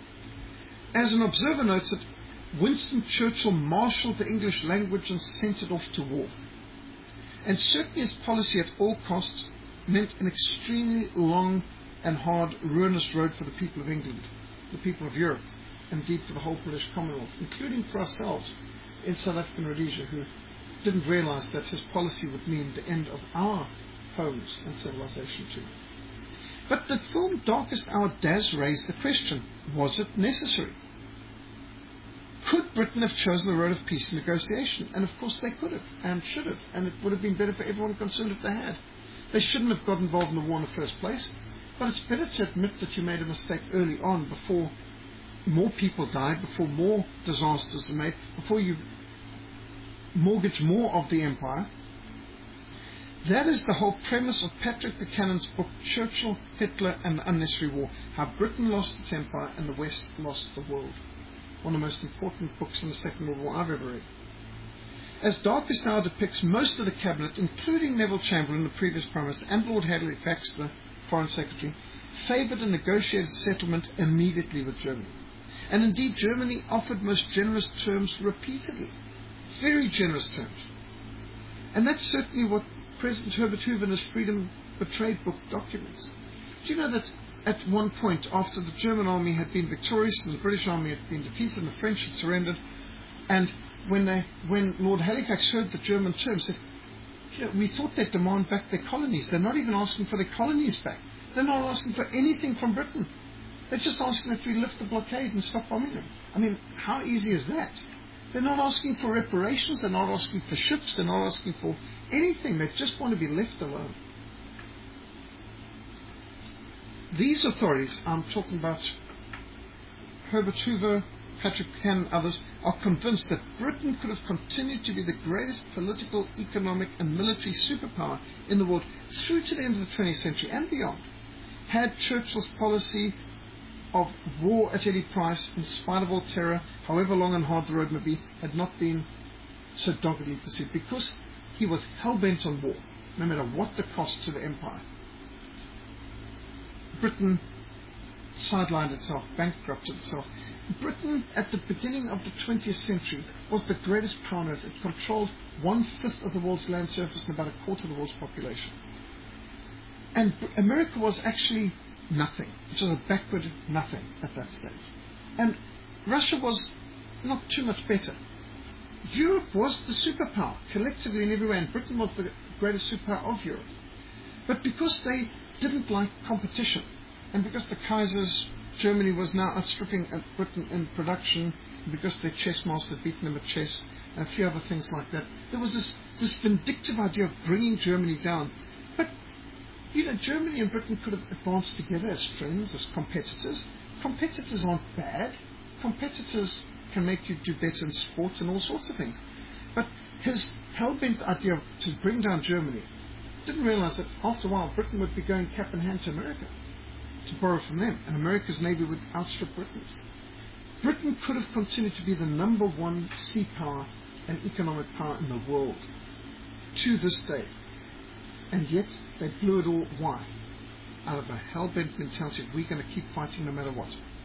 As an observer notes it, Winston Churchill marshalled the English language and sent it off to war. And certainly his policy at all costs meant an extremely long and hard, ruinous road for the people of England, the people of Europe, indeed for the whole British Commonwealth, including for ourselves in South African Rhodesia, who didn't realize that his policy would mean the end of our homes and civilization too. But the film Darkest Hour does raise the question, was it necessary? Could Britain have chosen the road of peace and negotiation? And of course they could have, and should have, and it would have been better for everyone concerned if they had. They shouldn't have got involved in the war in the first place, but it's better to admit that you made a mistake early on before more people died, before more disasters were made, before you mortgage more of the empire. That is the whole premise of Patrick Buchanan's book, Churchill, Hitler and the Unnecessary War, How Britain Lost Its Empire and the West Lost the World. One of the most important books in the Second World War I've ever read. As Darkest Hour depicts, most of the cabinet, including Neville Chamberlain, the previous Prime Minister, and Lord Halifax, the Foreign Secretary, favoured a negotiated settlement immediately with Germany. And indeed, Germany offered most generous terms repeatedly. Very generous terms. And that's certainly what President Herbert Hoover in his Freedom Betrayed book documents. Do you know that at one point, after the German army had been victorious and the British army had been defeated and the French had surrendered, and when they, when Lord Halifax heard the German terms, said, you know, we thought they'd demand back their colonies. They're not even asking for their colonies back. They're not asking for anything from Britain. They're just asking if we lift the blockade and stop bombing them. I mean, how easy is that? They're not asking for reparations. They're not asking for ships. They're not asking for anything. They just want to be left alone. These authorities, I'm talking about Herbert Hoover, Patrick Buchanan, others, are convinced that Britain could have continued to be the greatest political, economic and military superpower in the world through to the end of the twentieth century and beyond, had Churchill's policy of war at any price, in spite of all terror, however long and hard the road may be, had not been so doggedly pursued, because he was hell-bent on war, no matter what the cost to the empire. Britain sidelined itself, bankrupted itself. Britain, at the beginning of the twentieth century, was the greatest power on earth. It controlled one-fifth of the world's land surface and about a quarter of the world's population. And America was actually nothing. It was a backward nothing at that stage. And Russia was not too much better. Europe was the superpower, collectively in every way, and Britain was the greatest superpower of Europe. But because they didn't like competition, and because the Kaiser's Germany was now outstripping Britain in production, and because their chess master had beaten them at chess, and a few other things like that, there was this, this vindictive idea of bringing Germany down. But, you know, Germany and Britain could have advanced together as friends, as competitors. Competitors aren't bad. Competitors can make you do better in sports and all sorts of things. But his hell-bent idea of, to bring down Germany, didn't realize that after a while Britain would be going cap in hand to America to borrow from them, and America's navy would outstrip Britain's. Britain could have continued to be the number one sea power and economic power in the world to this day, and yet they blew it all. Why? Out of a hell-bent mentality, we're going to keep fighting no matter what.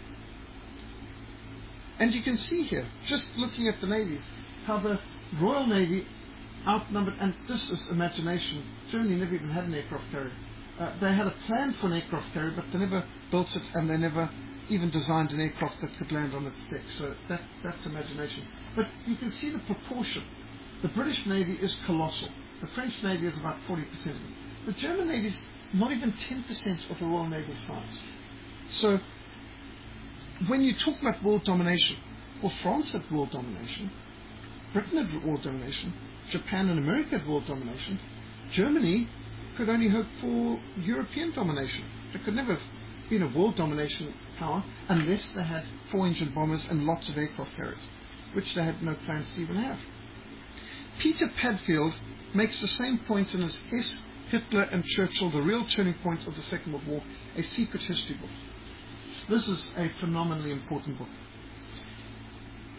And you can see here, just looking at the navies, how the Royal Navy outnumbered, and this is imagination. Germany never even had an aircraft carrier. Uh, they had a plan for an aircraft carrier, but they never built it, and they never even designed an aircraft that could land on its deck. So that, that's imagination. But you can see the proportion. The British Navy is colossal. The French Navy is about forty percent of it. The German Navy is not even ten percent of the Royal Navy's size. So when you talk about world domination, well, France had world domination, Britain had world domination, Japan and America had world domination. Germany could only hope for European domination. It could never have been a world domination power unless they had four-engine bombers and lots of aircraft carriers, which they had no plans to even have. Peter Padfield makes the same point in his S. Hitler and Churchill, The Real Turning Point of the Second World War, a secret history book. This is a phenomenally important book.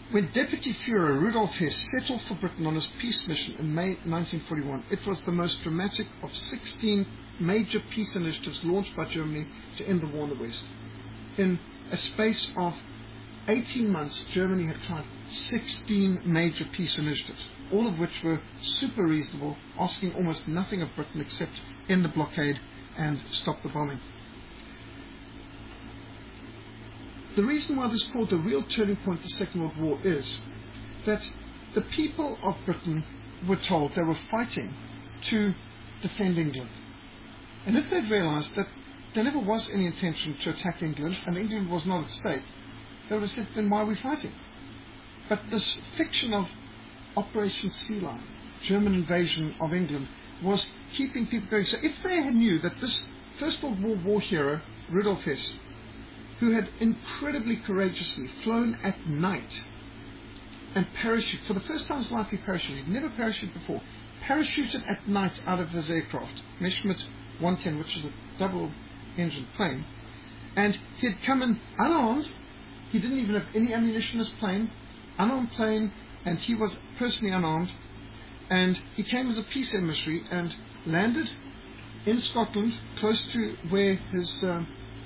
When Deputy Führer Rudolf Hess set off for Britain on his peace mission in May nineteen forty-one, it was the most dramatic of sixteen major peace initiatives launched by Germany to end the war in the West. In a space of eighteen months, Germany had tried sixteen major peace initiatives, all of which were super reasonable, asking almost nothing of Britain except end the blockade and stop the bombing. The reason why this is called the real turning point of the Second World War is that the people of Britain were told they were fighting to defend England. And if they'd realized that there never was any intention to attack England and England was not at stake, they would have said, then why are we fighting? But this fiction of Operation Sea Lion, German invasion of England, was keeping people going. So if they had knew that this First World War war hero, Rudolf Hess, who had incredibly courageously flown at night and parachuted, for the first time in his life he parachuted, he'd never parachuted before, parachuted at night out of his aircraft, Messerschmitt one ten, which is a double-engine plane, and he had come in unarmed. He didn't even have any ammunition in his plane, unarmed plane, and he was personally unarmed, and he came as a peace emissary and landed in Scotland, close to where his uh,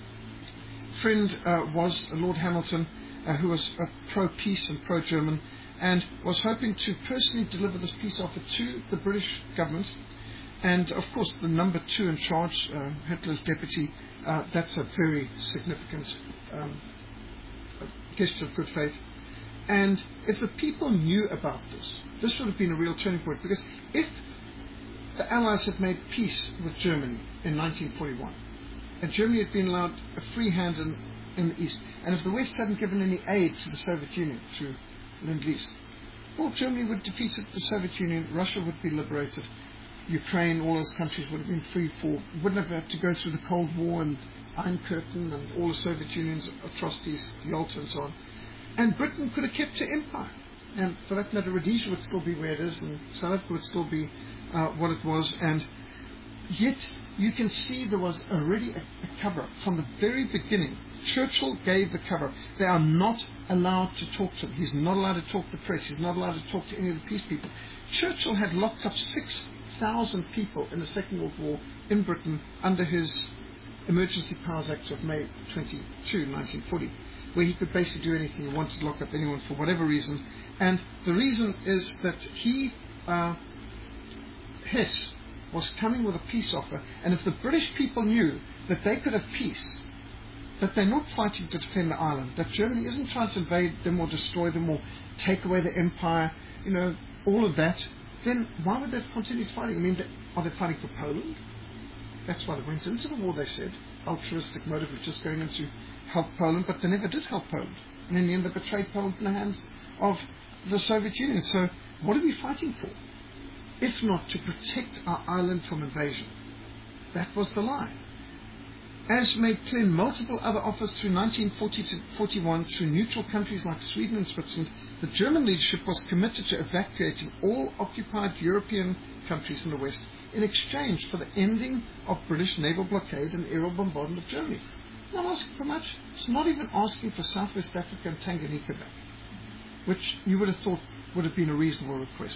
friend uh, was, Lord Hamilton, uh, who was uh, pro-peace and pro-German, and was hoping to personally deliver this peace offer to the British government. And, of course, the number two in charge, uh, Hitler's deputy, uh, that's a very significant um, gesture of good faith. And if the people knew about this, this would have been a real turning point, because if the Allies had made peace with Germany in nineteen forty-one, and Germany had been allowed a free hand in, in the East, and if the West hadn't given any aid to the Soviet Union through Lend-Lease, well, Germany would have defeated the Soviet Union, Russia would be liberated, Ukraine, all those countries would have been free for, wouldn't have had to go through the Cold War and Iron Curtain and all the Soviet Union's atrocities, Yalta and so on. And Britain could have kept her empire. And for that matter, Rhodesia would still be where it is, and South Africa would still be uh, what it was. And yet, you can see there was already a, a cover-up. From the very beginning, Churchill gave the cover-up. They are not allowed to talk to him. He's not allowed to talk to the press. He's not allowed to talk to any of the peace people. Churchill had locked up six thousand people in the Second World War in Britain under his Emergency Powers Act of May twenty-second, nineteen forty, where he could basically do anything he wanted to lock up anyone for whatever reason. And the reason is that he, uh, Hess, was coming with a peace offer, and if the British people knew that they could have peace, that they're not fighting to defend the island, that Germany isn't trying to invade them or destroy them or take away the empire, you know, all of that, then why would they continue fighting? I mean, are they fighting for Poland? That's why they went into the war, they said. Altruistic motive of just going in to help Poland, but they never did help Poland. And in the end, they betrayed Poland in the hands of the Soviet Union. So what are we fighting for? If not to protect our island from invasion. That was the lie. As made clear in multiple other offers through nineteen forty to forty-one through neutral countries like Sweden and Switzerland, the German leadership was committed to evacuating all occupied European countries in the West in exchange for the ending of British naval blockade and aerial bombardment of Germany. Not asking for much. It's not even asking for Southwest Africa and Tanganyika back, which you would have thought would have been a reasonable request.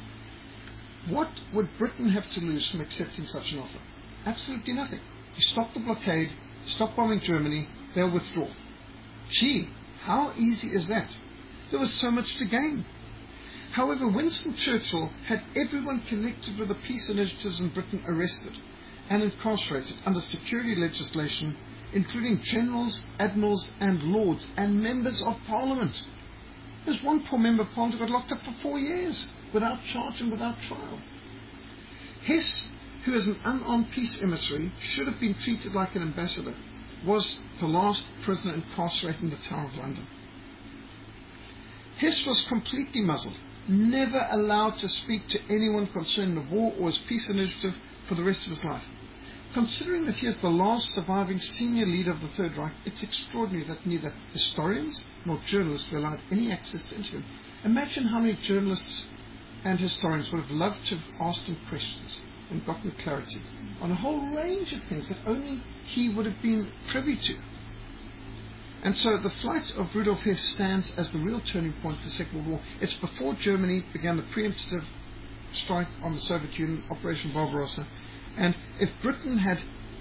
What would Britain have to lose from accepting such an offer? Absolutely nothing. You stop the blockade, stop bombing Germany, they'll withdraw. Gee, how easy is that? There was so much to gain. However, Winston Churchill had everyone connected with the peace initiatives in Britain arrested and incarcerated under security legislation, including generals, admirals and lords and members of Parliament. There's one poor member of Parliament who got locked up for four years without charge and without trial. Hess, who as an unarmed peace emissary should have been treated like an ambassador, was the last prisoner incarcerated in the Tower of London. Hess was completely muzzled, never allowed to speak to anyone concerning the war or his peace initiative for the rest of his life. Considering that he is the last surviving senior leader of the Third Reich, it's extraordinary that neither historians nor journalists were allowed any access to him. Imagine how many journalists and historians would have loved to have asked him questions and gotten clarity on a whole range of things that only he would have been privy to. And so the flight of Rudolf Hess stands as the real turning point for the Second World War. It's before Germany began the preemptive strike on the Soviet Union, Operation Barbarossa. And if Britain had,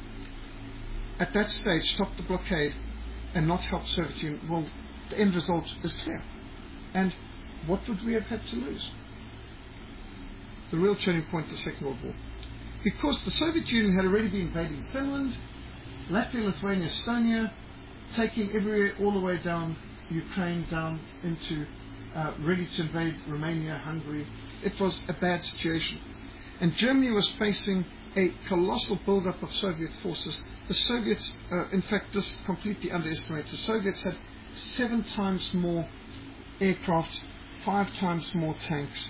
at that stage, stopped the blockade and not helped the Soviet Union, well, the end result is clear. And what would we have had to lose? The real turning point of the Second World War. Because the Soviet Union had already been invading Finland, Latvia, Lithuania, Estonia, taking everywhere all the way down Ukraine, down into uh, ready to invade Romania, Hungary. It was a bad situation. And Germany was facing a colossal build-up of Soviet forces. The Soviets, uh, in fact, this completely underestimated. The Soviets had seven times more aircraft, five times more tanks,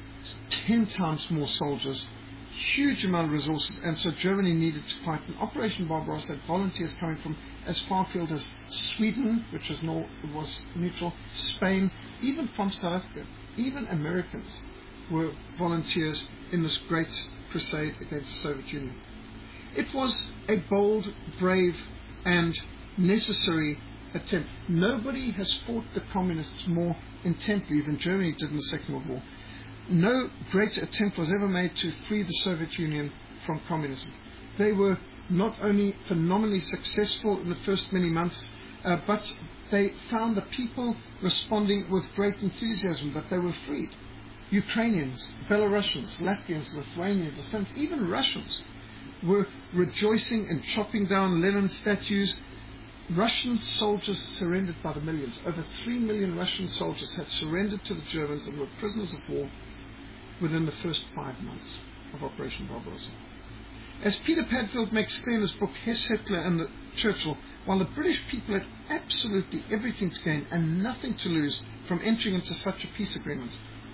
ten times more soldiers, huge amount of resources, and so Germany needed to fight. And Operation Barbarossa had volunteers coming from as far afield as Sweden, which was, nor- was neutral, Spain, even from South Africa. Even Americans were volunteers in this great crusade against the Soviet Union. It was a bold, brave, and necessary attempt. Nobody has fought the communists more intently than Germany did in the Second World War. No greater attempt was ever made to free the Soviet Union from communism. They were not only phenomenally successful in the first many months, uh, but they found the people responding with great enthusiasm that they were freed. Ukrainians, Belarusians, Latvians, Lithuanians, Estonians, even Russians were rejoicing and chopping down Lenin statues. Russian soldiers surrendered by the millions. Over three million Russian soldiers had surrendered to the Germans and were prisoners of war within the first five months of Operation Barbarossa. As Peter Padfield makes clear in his book Hess, Hitler and the Churchill, while the British people had absolutely everything to gain and nothing to lose from entering into such a peace agreement,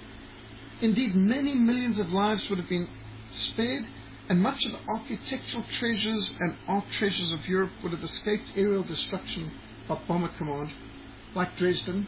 indeed many millions of lives would have been spared, and much of the architectural treasures and art treasures of Europe would have escaped aerial destruction by bomber command, like Dresden.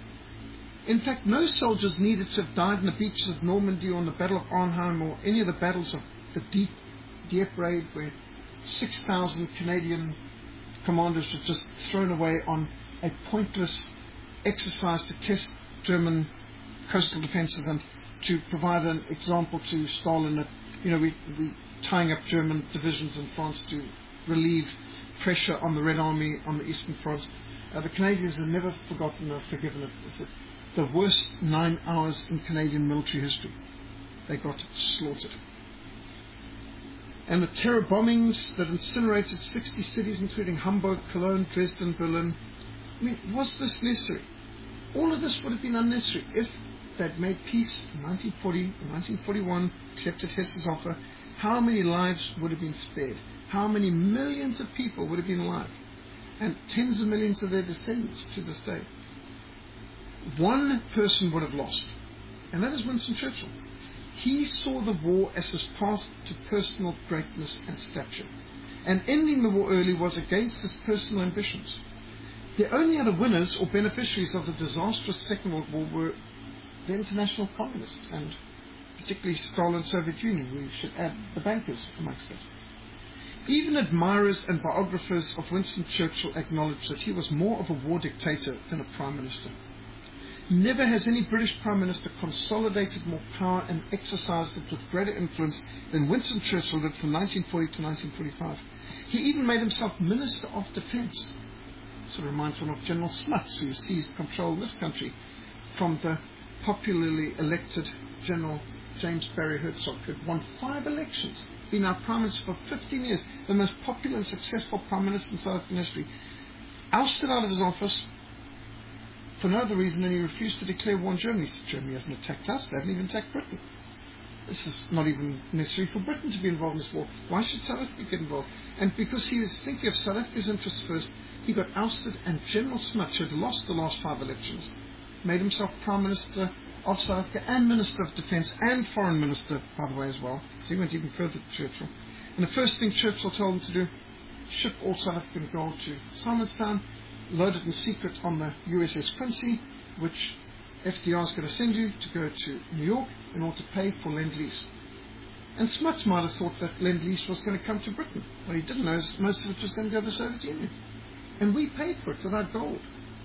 In fact, no soldiers needed to have died on the beaches of Normandy or on the Battle of Arnhem or any of the battles of the Deep, Dieppe raid, where six thousand Canadian commanders were just thrown away on a pointless exercise to test German coastal defenses and to provide an example to Stalin that, you know, we, we tying up German divisions in France to relieve pressure on the Red Army on the Eastern Front. Uh, the Canadians have never forgotten or forgiven it. It's the worst nine hours in Canadian military history. They got slaughtered. And the terror bombings that incinerated sixty cities, including Hamburg, Cologne, Dresden, Berlin. I mean, was this necessary? All of this would have been unnecessary if they'd made peace in nineteen forty, nineteen forty-one, accepted Hess's offer. How many lives would have been spared? How many millions of people would have been alive? And tens of millions of their descendants to this day. One person would have lost, and that is Winston Churchill. He saw the war as his path to personal greatness and stature, and ending the war early was against his personal ambitions. The only other winners or beneficiaries of the disastrous Second World War were the international communists, and particularly Stalin's Soviet Union. We should add the bankers amongst it. Even admirers and biographers of Winston Churchill acknowledge that he was more of a war dictator than a prime minister. Never has any British Prime Minister consolidated more power and exercised it with greater influence than Winston Churchill did from nineteen forty to nineteen forty-five. He even made himself Minister of Defence. Sort of reminds one of General Smuts, who seized control of this country from the popularly elected General James Barry Hertzog, who had won five elections, been our Prime Minister for fifteen years, the most popular and successful Prime Minister in South African history, ousted out of his office for no other reason than he refused to declare war on Germany. He said, Germany hasn't attacked us, they haven't even attacked Britain. This is not even necessary for Britain to be involved in this war. Why should South Africa get involved? And because he was thinking of South Africa's interests first, he got ousted, and General Smuts, who had lost the last five elections, made himself Prime Minister of South Africa and Minister of Defence and Foreign Minister, by the way, as well. So he went even further to Churchill. And the first thing Churchill told him to do, ship all South African gold to Simonstown, load it in secret on the U S S Quincy, which F D R is going to send you to go to New York in order to pay for Lend-Lease. And Smuts might have thought that Lend-Lease was going to come to Britain. What he didn't know is most of it was going to go to the Soviet Union. And we paid for it with our gold.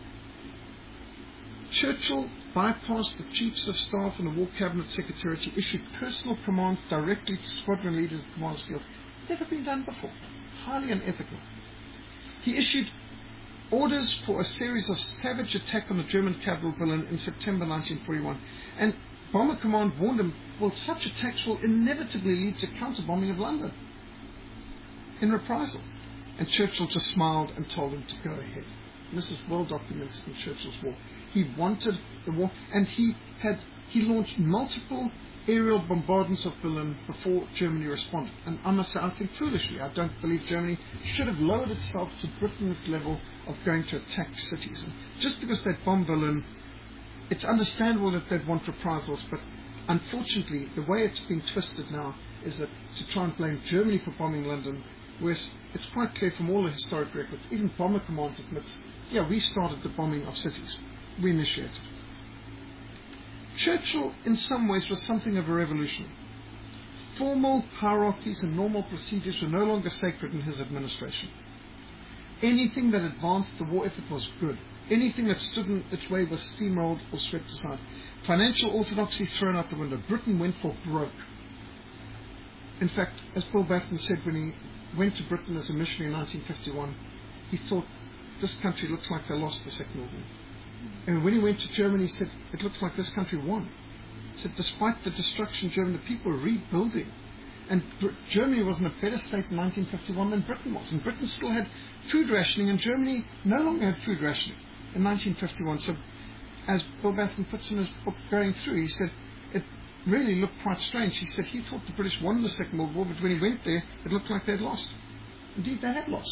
Churchill bypassed the chiefs of staff and the War Cabinet Secretariat. He issued personal commands directly to squadron leaders at the Mars Field. Never been done before. Highly unethical. He issued orders for a series of savage attack on the German capital Berlin in September nineteen forty-one. And Bomber Command warned him, well, such attacks will inevitably lead to counter-bombing of London in reprisal. And Churchill just smiled and told him to go ahead. And this is well documented in Churchill's war. He wanted the war, and he had he launched multiple aerial bombardments of Berlin before Germany responded. And I must say, I think foolishly, I don't believe Germany should have lowered itself to Britain's level of going to attack cities. And just because they'd bombed Berlin, it's understandable that they'd want reprisals, but unfortunately, the way it's been twisted now is that to try and blame Germany for bombing London, whereas it's quite clear from all the historic records, even Bomber Command admits, yeah, we started the bombing of cities. We initiated. Churchill, in some ways, was something of a revolutionary. Formal hierarchies and normal procedures were no longer sacred in his administration. Anything that advanced the war effort was good. Anything that stood in its way was steamrolled or swept aside. Financial orthodoxy thrown out the window. Britain went for broke. In fact, as Paul Batten said when he went to Britain as a missionary in nineteen fifty-one, he thought, this country looks like they lost the Second World War. And when he went to Germany, he said, it looks like this country won. He said, despite the destruction of Germany, the people were rebuilding. And Br- Germany was in a better state in nineteen fifty-one than Britain was. And Britain still had food rationing, and Germany no longer had food rationing in nineteen fifty-one. So, as Bill Batten puts in his book Going Through, he said, it really looked quite strange. He said he thought the British won the Second World War, but when he went there, it looked like they'd lost. Indeed, they had lost.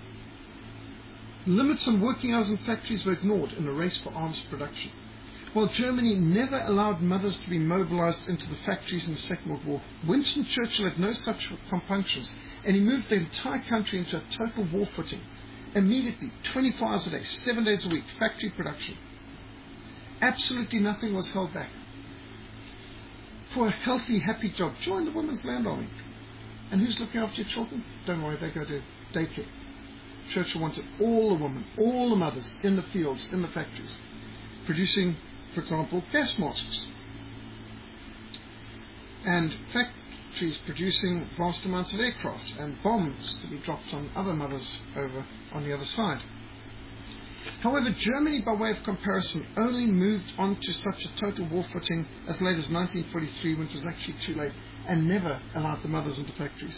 Limits on working hours in factories were ignored in the race for arms production. While Germany never allowed mothers to be mobilized into the factories in the Second World War, Winston Churchill had no such compunctions, and he moved the entire country into a total war footing. Immediately, twenty-four hours a day, seven days a week, factory production. Absolutely nothing was held back. For a healthy, happy job, join the Women's Land Army. And who's looking after your children? Don't worry, they go to daycare. Churchill wanted all the women, all the mothers in the fields, in the factories, producing, for example, gas masks. And factories producing vast amounts of aircraft and bombs to be dropped on other mothers over on the other side. However, Germany, by way of comparison, only moved on to such a total war footing as late as nineteen forty-three, when it was actually too late, and never allowed the mothers into factories.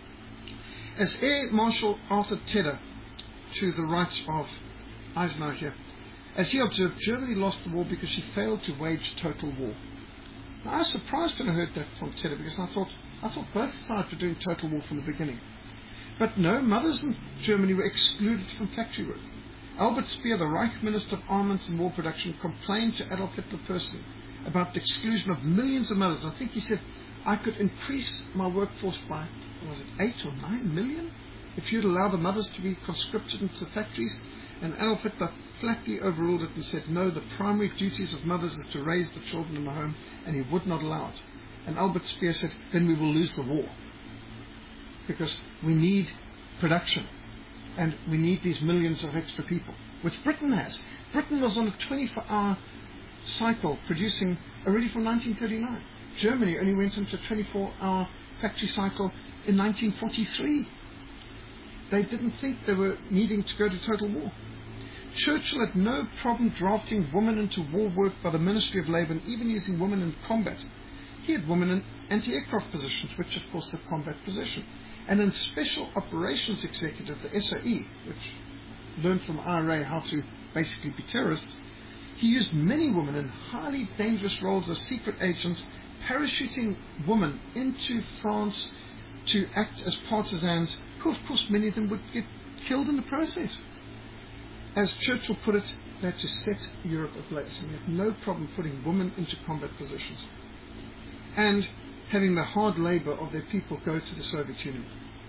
As Air Marshal Arthur Tedder, to the right of Eisenhower here, as he observed, Germany lost the war because she failed to wage total war. Now, I was surprised when I heard that from Tedder, because I thought I thought both sides were doing total war from the beginning. But no, mothers in Germany were excluded from factory work. Albert Speer, the Reich Minister of Armaments and War Production, complained to Adolf Hitler personally about the exclusion of millions of mothers. I think he said, I could increase my workforce by, was it eight or nine million? If you'd allow the mothers to be conscripted into the factories. And Adolf Hitler flatly overruled it and said, no, the primary duties of mothers is to raise the children in the home, and he would not allow it. And Albert Speer said, then we will lose the war. Because we need production. And we need these millions of extra people, which Britain has. Britain was on a twenty-four hour cycle producing already from nineteen thirty-nine. Germany only went into a twenty-four hour factory cycle in nineteen forty-three. They didn't think they were needing to go to total war. Churchill had no problem drafting women into war work by the Ministry of Labour and even using women in combat. He had women in anti-aircraft positions, which of course are combat position. And in Special Operations Executive, the S O E, which learned from I R A how to basically be terrorists, he used many women in highly dangerous roles as secret agents, parachuting women into France to act as partisans, who of course many of them would get killed in the process. As Churchill put it, they had to set Europe ablaze, and he had no problem putting women into combat positions. And having the hard labor of their people go to the Soviet Union.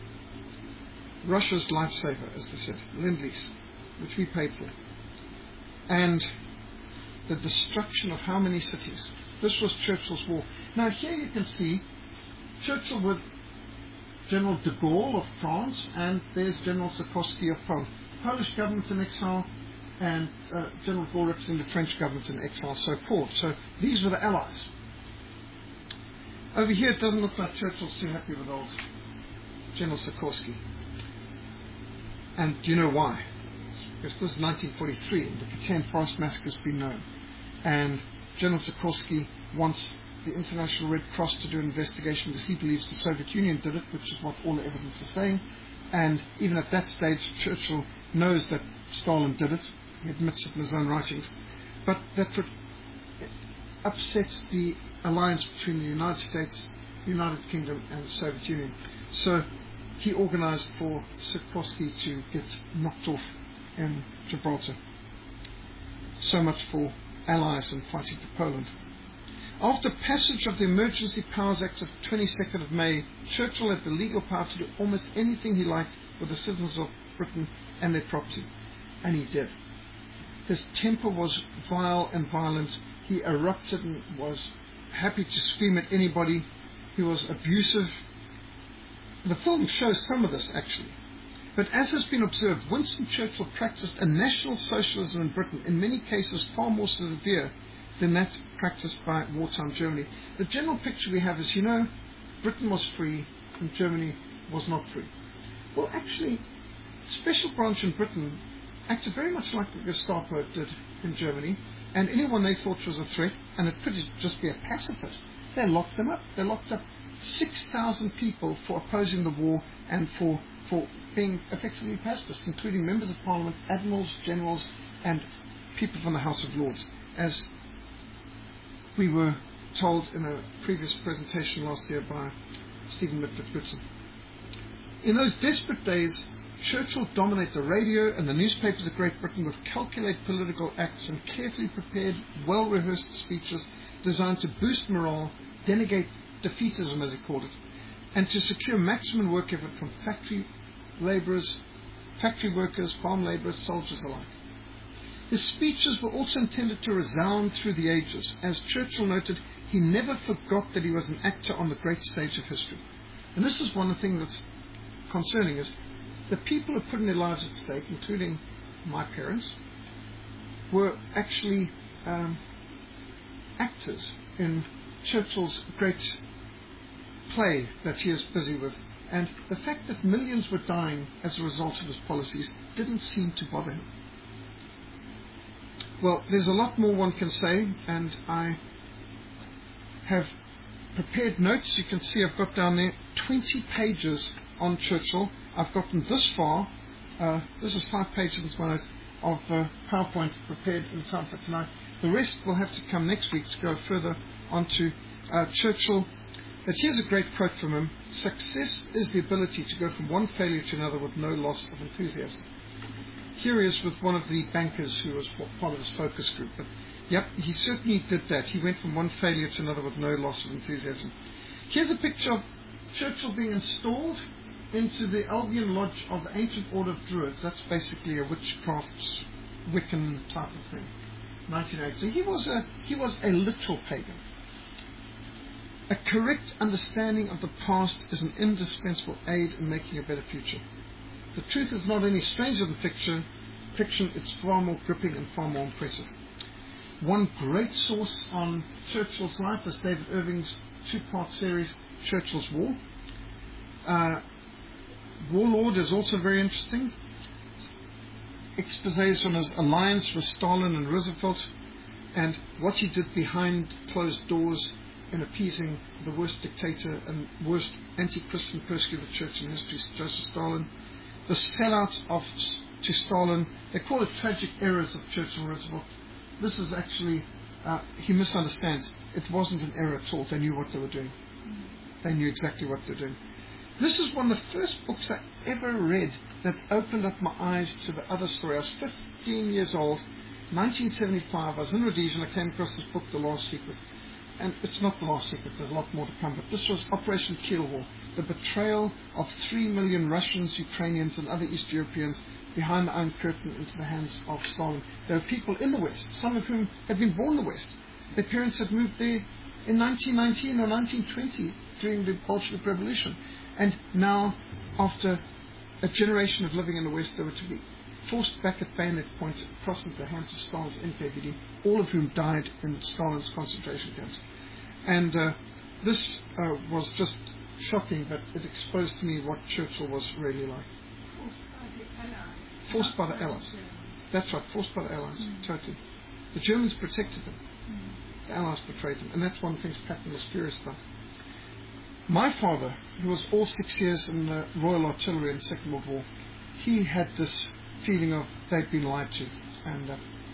Russia's lifesaver, as they said, Lend-Lease, which we paid for. And the destruction of how many cities? This was Churchill's war. Now here you can see Churchill with General de Gaulle of France, and there's General Sikorsky of Poland. Polish government in exile, and uh, General de Gaulle representing the French government in exile, so called. So these were the allies. Over here, it doesn't look like Churchill's too happy with old General Sikorski. And do you know why? Because this is nineteen forty-three, and the Katyn Forest Massacre has been known. And General Sikorski wants the International Red Cross to do an investigation because he believes the Soviet Union did it, which is what all the evidence is saying. And even at that stage, Churchill knows that Stalin did it. He admits it in his own writings. But that would upset the alliance between the United States, United Kingdom, and the Soviet Union. So he organized for Sikorski to get knocked off in Gibraltar. So much for allies and fighting for Poland. After passage of the Emergency Powers Act of twenty-second of May, Churchill had the legal power to do almost anything he liked with the citizens of Britain and their property. And he did. His temper was vile and violent. He erupted and was happy to scream at anybody. He was abusive. The film shows some of this, actually. But as has been observed, Winston Churchill practiced a national socialism in Britain, in many cases far more severe than that practiced by wartime Germany. The general picture we have is, you know, Britain was free and Germany was not free. Well, actually, Special Branch in Britain acted very much like the Gestapo did in Germany, and anyone they thought was a threat, and it could just be a pacifist, they locked them up. They locked up six thousand people for opposing the war and for, for being effectively pacifists, including members of Parliament, admirals, generals, and people from the House of Lords, as we were told in a previous presentation last year by Stephen Mitford-Goodson. In those desperate days, Churchill dominated the radio and the newspapers of Great Britain with calculated political acts and carefully prepared, well-rehearsed speeches designed to boost morale, denegate defeatism, as he called it, and to secure maximum work effort from factory labourers, factory workers, farm labourers, soldiers alike. His speeches were also intended to resound through the ages. As Churchill noted, he never forgot that he was an actor on the great stage of history. And this is one of the things that's concerning, is the people who put in their lives at stake, including my parents, were actually um, actors in Churchill's great play that he is busy with. And the fact that millions were dying as a result of his policies didn't seem to bother him. Well, there's a lot more one can say, and I have prepared notes. You can see I've got down there twenty pages on Churchill. I've gotten this far. Uh, this is five pages in my notes of uh, PowerPoint prepared in time for tonight. The rest will have to come next week to go further onto uh, Churchill. But here's a great quote from him. Success is the ability to go from one failure to another with no loss of enthusiasm. Here he is with one of the bankers who was part of his focus group. But, yep, he certainly did that. He went from one failure to another with no loss of enthusiasm. Here's a picture of Churchill being installed into the Albion Lodge of the Ancient Order of Druids. That's basically a witchcraft, Wiccan type of thing. nineteen eighty. So he was a, he was a literal pagan. A correct understanding of the past is an indispensable aid in making a better future. The truth is not any stranger than fiction. Fiction, it's far more gripping and far more impressive. One great source on Churchill's life is David Irving's two-part series, Churchill's War. Uh, Warlord is also very interesting. Exposés on his alliance with Stalin and Roosevelt, and what he did behind closed doors in appeasing the worst dictator and worst anti-Christian persecutor of the church in history, Joseph Stalin. The sellout of to Stalin, they call it tragic errors of Churchill and Roosevelt. This is actually, uh, he misunderstands. It wasn't an error at all. They knew what they were doing. They knew exactly what they were doing. This is one of the first books I ever read that opened up my eyes to the other story. I was fifteen years old, nineteen seventy-five. I was in Rhodesia and I came across this book, The Last Secret. And it's not The Last Secret, there's a lot more to come, but this was Operation Kielhor, the betrayal of three million Russians, Ukrainians, and other East Europeans behind the Iron Curtain into the hands of Stalin. There were people in the West, some of whom had been born in the West. Their parents had moved there in nineteen nineteen or nineteen twenty during the Bolshevik Revolution. And now, after a generation of living in the West, they were to be forced back at bayonet point across into the hands of Stalin's N K V D, all of whom died in Stalin's concentration camps. And uh, this uh, was just shocking, but it exposed to me what Churchill was really like. Forced by the Allies. That's right, forced by the Allies, mm. totally. The Germans protected them. Mm. The Allies betrayed them. And that's one of the things Patton was furious about. My father, who was all six years in the Royal Artillery in the Second World War, he had this feeling of they'd been lied to. And uh,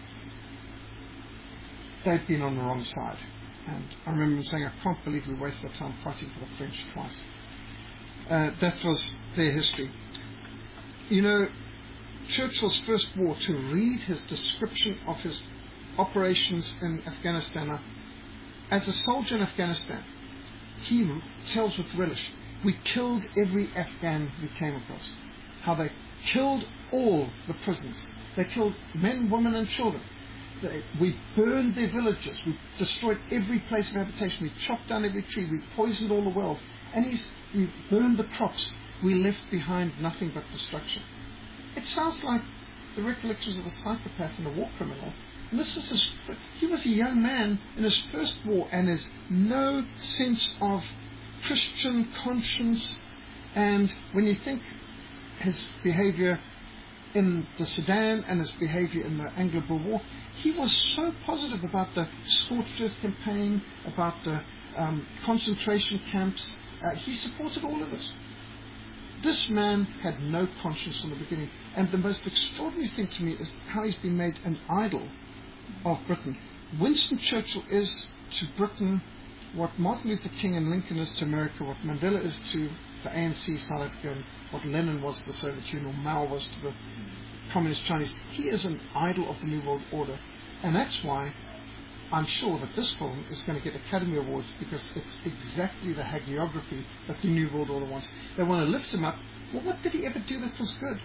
they'd been on the wrong side. And I remember him saying, I can't believe we wasted our time fighting for the French twice. Uh, that was their history. You know, Churchill's first war, to read his description of his operations in Afghanistan, as a soldier in Afghanistan, he tells with relish, we killed every Afghan we came across. How they killed all the prisoners. They killed men, women and children. They, we burned their villages. We destroyed every place of habitation. We chopped down every tree. We poisoned all the wells. And he's, we burned the crops. We left behind nothing but destruction. It sounds like the recollections of a psychopath and a war criminal. And this is his, he was a young man in his first war and has no sense of Christian conscience. And when you think his behavior in the Sudan and his behavior in the Anglo-Boer War, he was so positive about the Scorched Earth campaign, about the um, concentration camps. Uh, he supported all of this. This man had no conscience from the beginning. And the most extraordinary thing to me is how he's been made an idol of Britain. Winston Churchill is to Britain what Martin Luther King and Lincoln is to America, what Mandela is to the A N C South Africa, and what Lenin was to the Soviet Union, or Mao was to the Communist Chinese. He is an idol of the New World Order. And that's why I'm sure that this film is going to get Academy Awards, because it's exactly the hagiography that the New World Order wants. They want to lift him up. Well, what did he ever do that was good?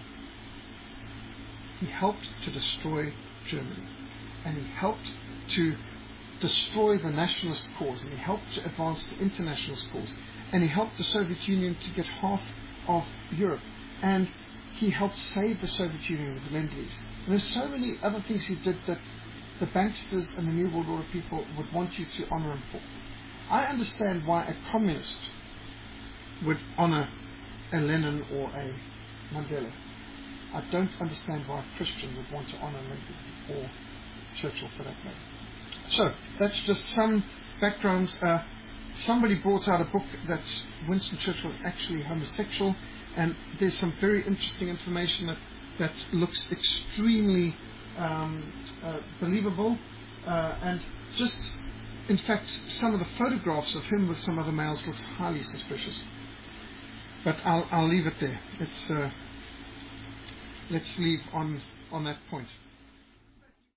He helped to destroy Germany. And he helped to destroy the nationalist cause. And he helped to advance the internationalist cause. And he helped the Soviet Union to get half of Europe. And he helped save the Soviet Union with the Lend-Lease. And there's so many other things he did that the banksters and the New World Order people would want you to honor him for. I understand why a communist would honor a Lenin or a Mandela. I don't understand why a Christian would want to honor Lincoln or Churchill for that matter. So, that's just some backgrounds. Uh, somebody brought out a book that Winston Churchill was actually homosexual, and there's some very interesting information that, that looks extremely um, uh, believable, uh, and just, in fact, some of the photographs of him with some other males looks highly suspicious. But I'll, I'll leave it there. It's, uh, let's leave on, on that point.